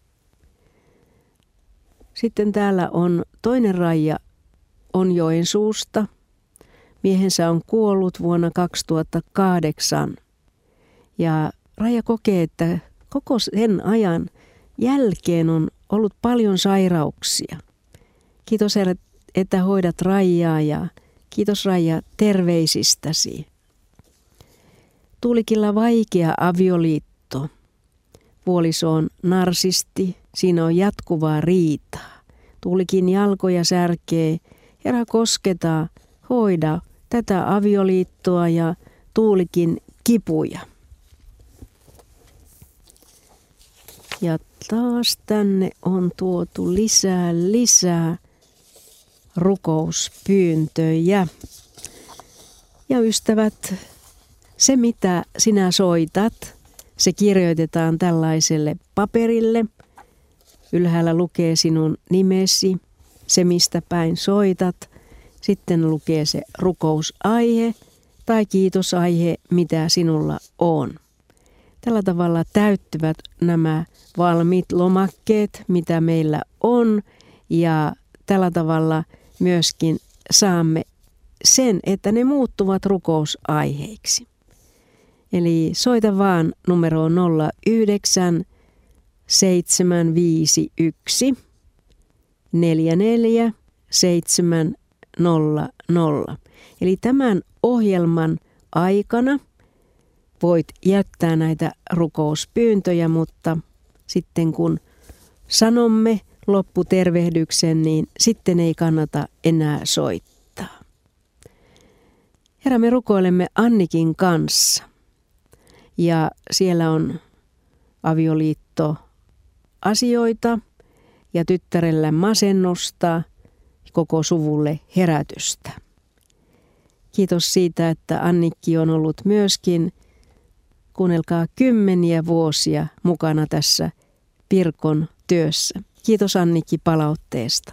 Sitten täällä on toinen Raija on Joensuusta. Miehensä on kuollut vuonna 2008. Ja Raija kokee, että koko sen ajan jälkeen on ollut paljon sairauksia. Kiitos Herra, että hoidat Raijaa ja kiitos Raija terveisistäsi. Tuulikilla vaikea avioliitto. Puoliso on narsisti, siinä on jatkuvaa riitaa. Tuulikin jalkoja särkee, Herra kosketa, hoida tätä avioliittoa ja Tuulikin kipuja. Ja taas tänne on tuotu lisää rukouspyyntöjä. Ja ystävät, se mitä sinä soitat, se kirjoitetaan tällaiselle paperille. Ylhäällä lukee sinun nimesi, se mistä päin soitat. Sitten lukee se rukousaihe tai kiitosaihe, mitä sinulla on. Tällä tavalla täyttyvät nämä valmiit lomakkeet, mitä meillä on, ja tällä tavalla myöskin saamme sen, että ne muuttuvat rukousaiheiksi. Eli soita vaan numeroon 09 751 44 700. Eli tämän ohjelman aikana voit jättää näitä rukouspyyntöjä, mutta sitten kun sanomme lopputervehdyksen, niin sitten ei kannata enää soittaa. Herra, me rukoilemme Annikin kanssa. Ja siellä on avioliittoasioita ja tyttärellä masennusta, koko suvulle herätystä. Kiitos siitä, että Annikki on ollut myöskin, kuunnelkaa, 10 vuosia mukana tässä Pirkon työssä. Kiitos Annikki palautteesta.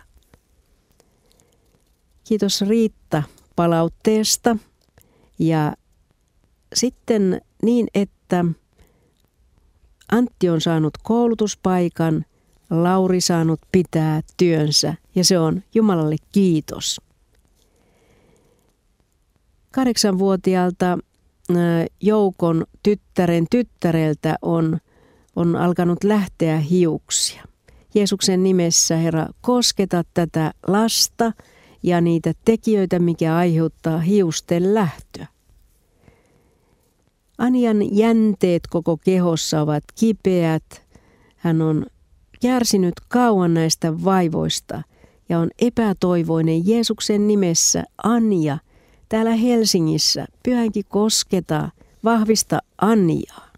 Kiitos Riitta palautteesta. Ja sitten niin, että Antti on saanut koulutuspaikan, Lauri saanut pitää työnsä ja se on Jumalalle kiitos. 8-vuotiaalta Joukon tyttäreltä on alkanut lähteä hiuksia. Jeesuksen nimessä, Herra, kosketa tätä lasta ja niitä tekijöitä, mikä aiheuttaa hiusten lähtöä. Anian jänteet koko kehossa ovat kipeät. Hän on kärsinyt kauan näistä vaivoista ja on epätoivoinen. Jeesuksen nimessä, Anja, täällä Helsingissä, Pyhänkin kosketa, vahvista Anjaa.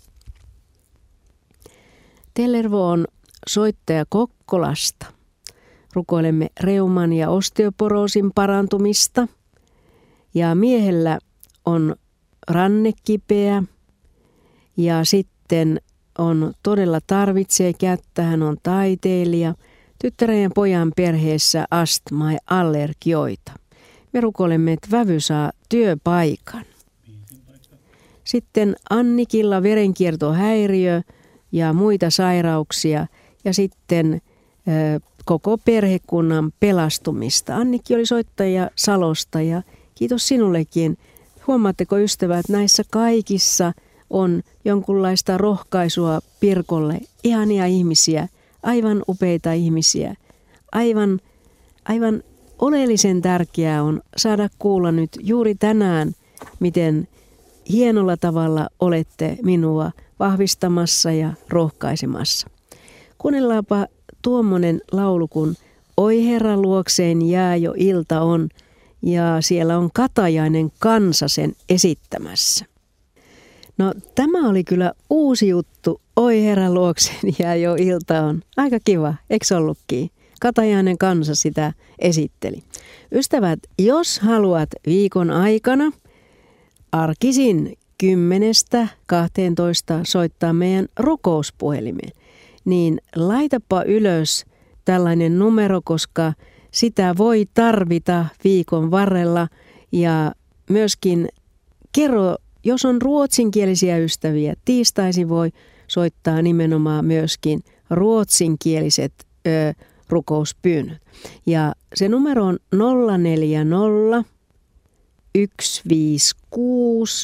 Tellervo on soittaja Kokkolasta. Rukoilemme reuman ja osteoporoosin parantumista. Ja miehellä on ranne kipeä ja sitten todella tarvitsee kättä, hän on taiteilija. Tyttären ja pojan perheessä astma ja allergioita. Me rukoilemme, että vävy saa työpaikan. Sitten Annikilla verenkiertohäiriö ja muita sairauksia ja sitten koko perhekunnan pelastumista. Annikki oli soittaja Salosta ja kiitos sinullekin. Huomaatteko ystävät, näissä kaikissa on jonkunlaista rohkaisua Pirkolle. Ihania ihmisiä, aivan upeita ihmisiä. Aivan oleellisen tärkeää on saada kuulla nyt juuri tänään, miten hienolla tavalla olette minua vahvistamassa ja rohkaisemassa. Kuunnellaanpa tuommoinen laulu, kun Oi Herra luokseen jää jo ilta on, ja siellä on Katajainen kansa sen esittämässä. No tämä oli kyllä uusi juttu. Oi Herra luokseen jää jo ilta on. Aika kiva, eikö ollutkin? Katajainen kansa sitä esitteli. Ystävät, jos haluat viikon aikana arkisin 10-12 soittaa meidän rukouspuhelimeen, niin laitapa ylös tällainen numero, koska sitä voi tarvita viikon varrella. Ja myöskin kerro, jos on ruotsinkielisiä ystäviä, tiistaisin voi soittaa nimenomaan myöskin ruotsinkieliset rukouspyynnöt. Ja se numero on 040 156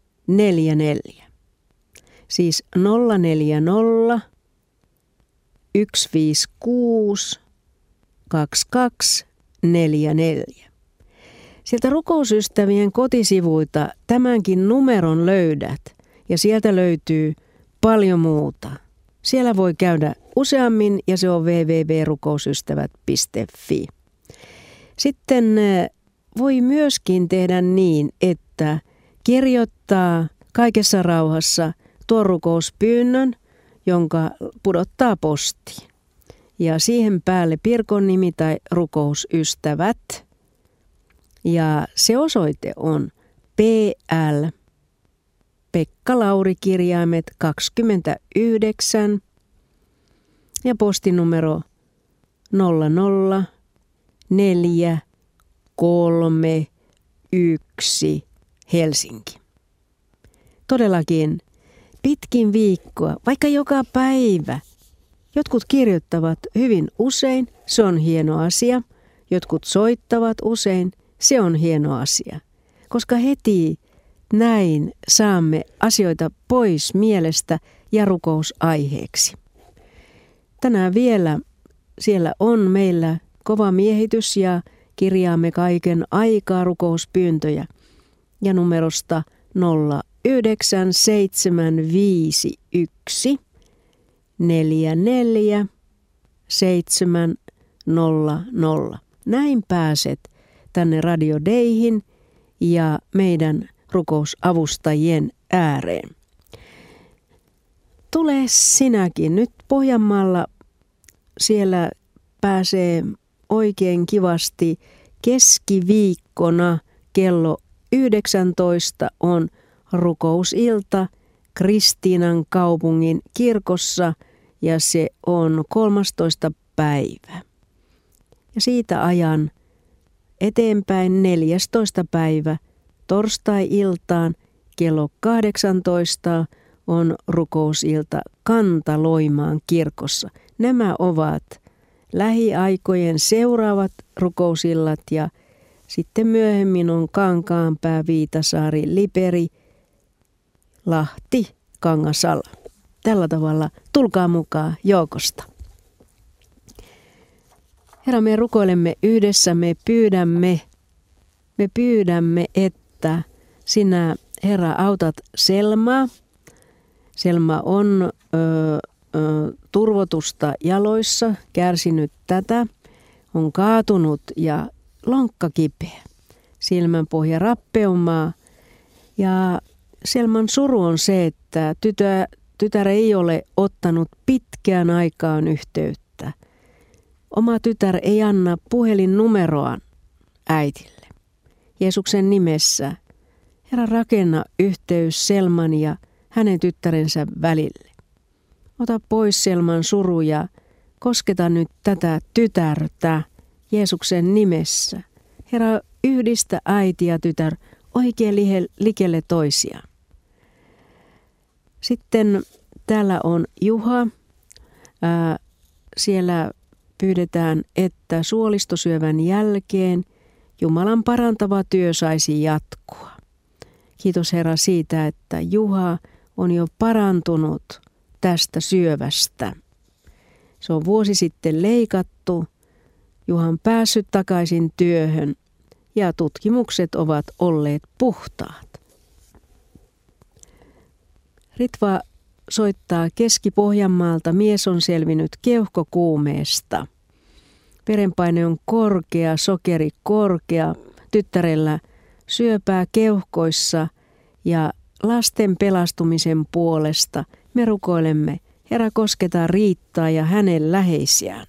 2244. Siis 040 156 2244. Sieltä rukousystävien kotisivuilta tämänkin numeron löydät ja sieltä löytyy paljon muuta. Siellä voi käydä useammin ja se on www.rukousystävät.fi. Sitten voi myöskin tehdä niin, että kirjoittaa kaikessa rauhassa tuon rukouspyynnön, jonka pudottaa postiin. Ja siihen päälle Pirkon nimi tai rukousystävät. Ja se osoite on PL Pekka Lauri kirjaimet 29 ja postinumero 00431 Helsinki. Todellakin pitkin viikkoa, vaikka joka päivä. Jotkut kirjoittavat hyvin usein, se on hieno asia. Jotkut soittavat usein, se on hieno asia. Koska heti näin saamme asioita pois mielestä ja rukousaiheeksi. Tänään vielä siellä on meillä kova miehitys ja kirjaamme kaiken aikaa rukouspyyntöjä. Ja numerosta 09751 44 700. Näin pääset tänne Radio Dayhin ja meidän rukousavustajien ääreen. Tule sinäkin. Nyt Pohjanmaalla siellä pääsee oikein kivasti keskiviikkona kello 19 on rukousilta Kristiinan kaupungin kirkossa ja se on 13. päivä. Ja siitä ajan eteenpäin 14. päivä torstai-iltaan kello 18 on rukousilta Kantaloimaan kirkossa. Nämä ovat lähiaikojen seuraavat rukousillat ja sitten myöhemmin on Kankaanpää, Viitasaari, Liperi, Lahti, Kangasala. Tällä tavalla tulkaa mukaan joukosta. Herra, me rukoilemme yhdessä, me pyydämme, että sinä, Herra, autat Selmaa. Selma on turvotusta jaloissa, kärsinyt tätä, on kaatunut ja lonkka kipeä, silmänpohja rappeumaa. Ja Selman suru on se, että tytär ei ole ottanut pitkään aikaan yhteyttä. Oma tytär ei anna puhelinnumeroaan äitille. Jeesuksen nimessä, Herra, rakenna yhteys Selman ja hänen tyttärensä välille. Ota pois Selman suru ja kosketa nyt tätä tytärtä Jeesuksen nimessä. Herra, yhdistä äiti ja tytär oikein likelle toisiaan. Sitten täällä on Juha. Siellä pyydetään, että suolistosyövän jälkeen Jumalan parantava työ saisi jatkua. Kiitos Herra siitä, että Juha on jo parantunut tästä syövästä. Se on vuosi sitten leikattu. Juha on päässyt takaisin työhön ja tutkimukset ovat olleet puhtaat. Ritva soittaa Keski-Pohjanmaalta. Mies on selvinnyt keuhkokuumeesta. Verenpaine on korkea, sokeri korkea, tyttärellä syöpää keuhkoissa ja lasten pelastumisen puolesta me rukoilemme. Herra, kosketa Riittaa ja hänen läheisiään.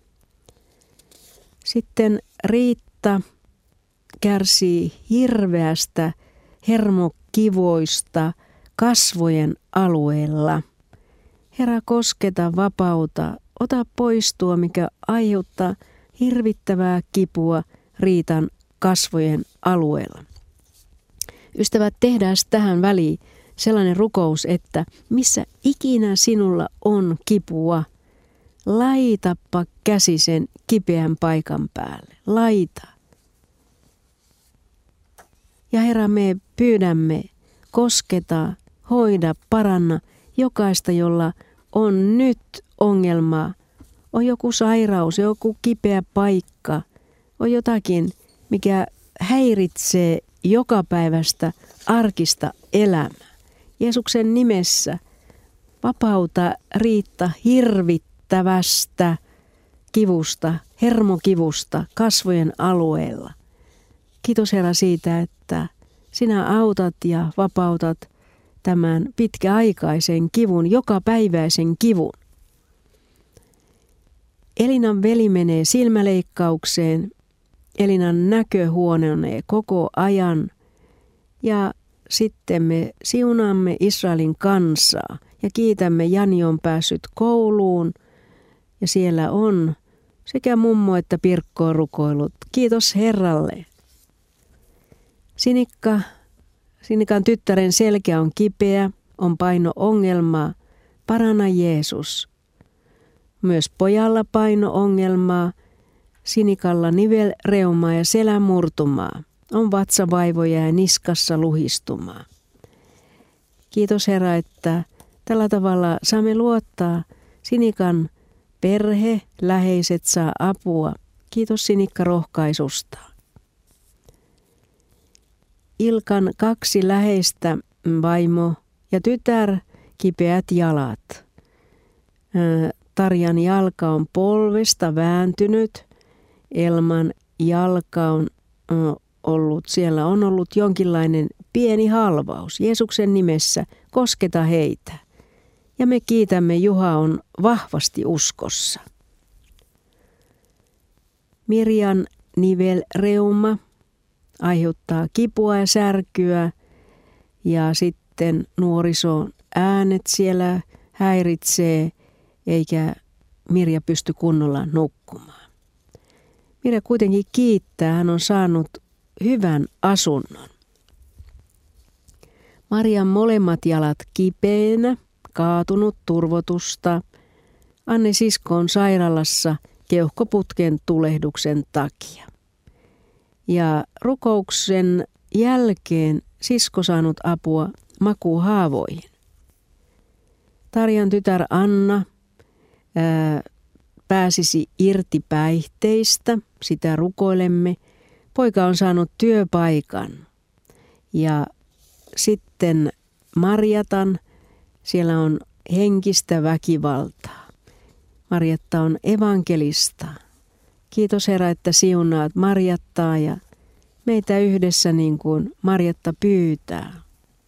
Sitten Riitta kärsii hirveästä hermokivoista kasvojen alueella. Herra, kosketa, vapauta, ota pois tuo, mikä aiheuttaa hirvittävää kipua Riitan kasvojen alueella. Ystävät, tehdään tähän väliin sellainen rukous, että missä ikinä sinulla on kipua, laitapa käsi sen kipeän paikan päälle. Laita. Ja Herra, me pyydämme, kosketa, hoida, paranna jokaista, jolla on nyt ongelmaa On joku sairaus, joku kipeä paikka, on jotakin, mikä häiritsee jokapäiväistä arkista elämää. Jeesuksen nimessä vapauta Riitta hirvittävästä kivusta, hermokivusta kasvojen alueella. Kiitos Herra siitä, että sinä autat ja vapautat tämän pitkäaikaisen kivun, jokapäiväisen kivun. Elinan veli menee silmäleikkaukseen. Elinan näkö huononee koko ajan ja sitten me siunaamme Israelin kansaa ja kiitämme, Jani on päässyt kouluun ja siellä on sekä mummo että Pirkko rukoillut. Kiitos Herralle. Sinikan tyttären selkä on kipeä, on paino-ongelmaa. Paranna Jeesus. Myös pojalla paino-ongelmaa. Sinikalla nivelreumaa ja selän murtumaa. On vatsavaivoja ja niskassa luhistumaa. Kiitos Herra, että tällä tavalla saamme luottaa. Sinikan perhe, läheiset saa apua. Kiitos Sinikka rohkaisusta. Ilkan 2 läheistä, vaimo ja tytär, kipeät jalat. Tarjan jalka on polvesta vääntynyt. Elman jalka on siellä on ollut jonkinlainen pieni halvaus. Jeesuksen nimessä kosketa heitä. Ja me kiitämme, Juha on vahvasti uskossa. Mirjan nivelreuma aiheuttaa kipua ja särkyä ja sitten nuorison äänet siellä häiritsee eikä Mirja pysty kunnolla nukkumaan. Mirja kuitenkin kiittää, hän on saanut hyvän asunnon. Marian molemmat jalat kipeänä, kaatunut turvotusta. Anne sisko on sairaalassa keuhkoputken tulehduksen takia. Ja rukouksen jälkeen sisko saanut apua makuuhaavoihin. Tarjan tytär Anna pääsisi irti päihteistä, sitä rukoilemme. Poika on saanut työpaikan ja sitten Marjatan, siellä on henkistä väkivaltaa. Marjatta on evankelista. Kiitos Herra, että siunaat Marjattaa ja meitä yhdessä niin kuin Marjatta pyytää.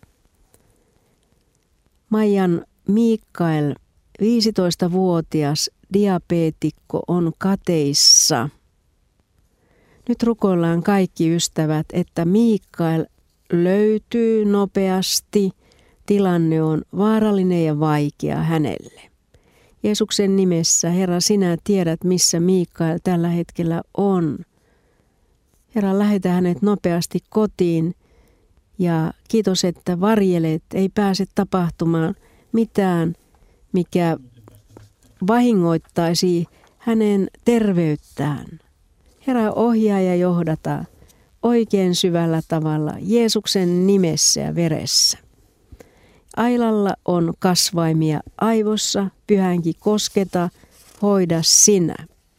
Maijan Mikael, 15-vuotias diabeetikko, on kateissa. Nyt rukoillaan kaikki ystävät, että Mikael löytyy nopeasti. Tilanne on vaarallinen ja vaikea hänelle. Jeesuksen nimessä, Herra, sinä tiedät, missä Mikael tällä hetkellä on. Herra, lähetä hänet nopeasti kotiin ja kiitos, että varjelet, ei pääse tapahtumaan mitään, mikä vahingoittaisi hänen terveyttään. Herra, ohjaa ja johdata oikein syvällä tavalla Jeesuksen nimessä ja veressä. Ailalla on kasvaimia aivossa, Pyhänkin kosketa, hoida sinä.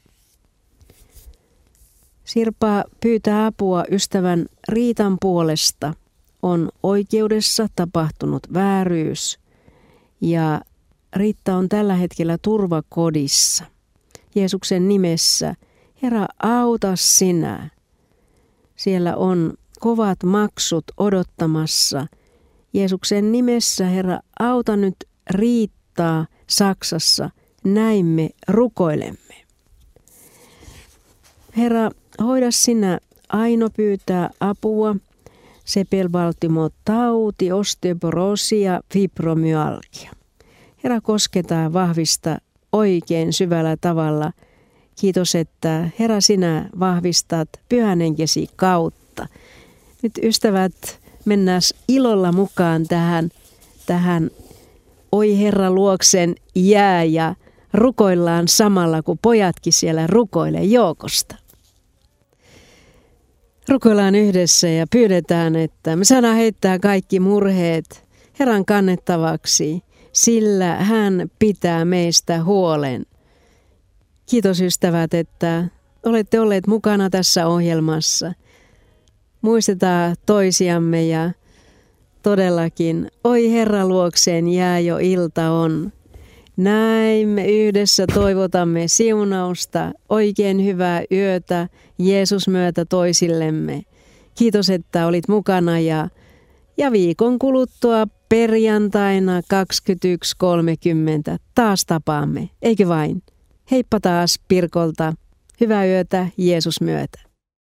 Sirpa pyytää apua ystävän Riitan puolesta. On oikeudessa tapahtunut vääryys ja Riitta on tällä hetkellä turvakodissa. Jeesuksen nimessä, Herra, auta sinä. Siellä on kovat maksut odottamassa. Jeesuksen nimessä, Herra, auta nyt Riittaa Saksassa. Näin me rukoilemme. Herra, hoida sinä. Aino pyytää apua. Sepelvaltimotauti, osteoporoosi ja fibromyalgia. Herra, kosketa ja vahvista oikein syvällä tavalla. Kiitos, että Herra, sinä vahvistat Pyhän Henkesi kautta. Nyt ystävät, mennään ilolla mukaan tähän Oi Herra luoksen jää ja rukoillaan samalla, kun pojatkin siellä rukoilee joukosta. Rukoillaan yhdessä ja pyydetään, että me saadaan heittää kaikki murheet Herran kannettavaksi, sillä hän pitää meistä huolen. Kiitos ystävät, että olette olleet mukana tässä ohjelmassa. Muistetaan toisiamme ja todellakin, oi Herra luokseen jää jo ilta on. Näin me yhdessä toivotamme siunausta, oikein hyvää yötä Jeesus myötä toisillemme. Kiitos, että olit mukana ja viikon kuluttua perjantaina 21.30 taas tapaamme, eikö vain? Heippa taas Pirkolta. Hyvää yötä Jeesus myötä.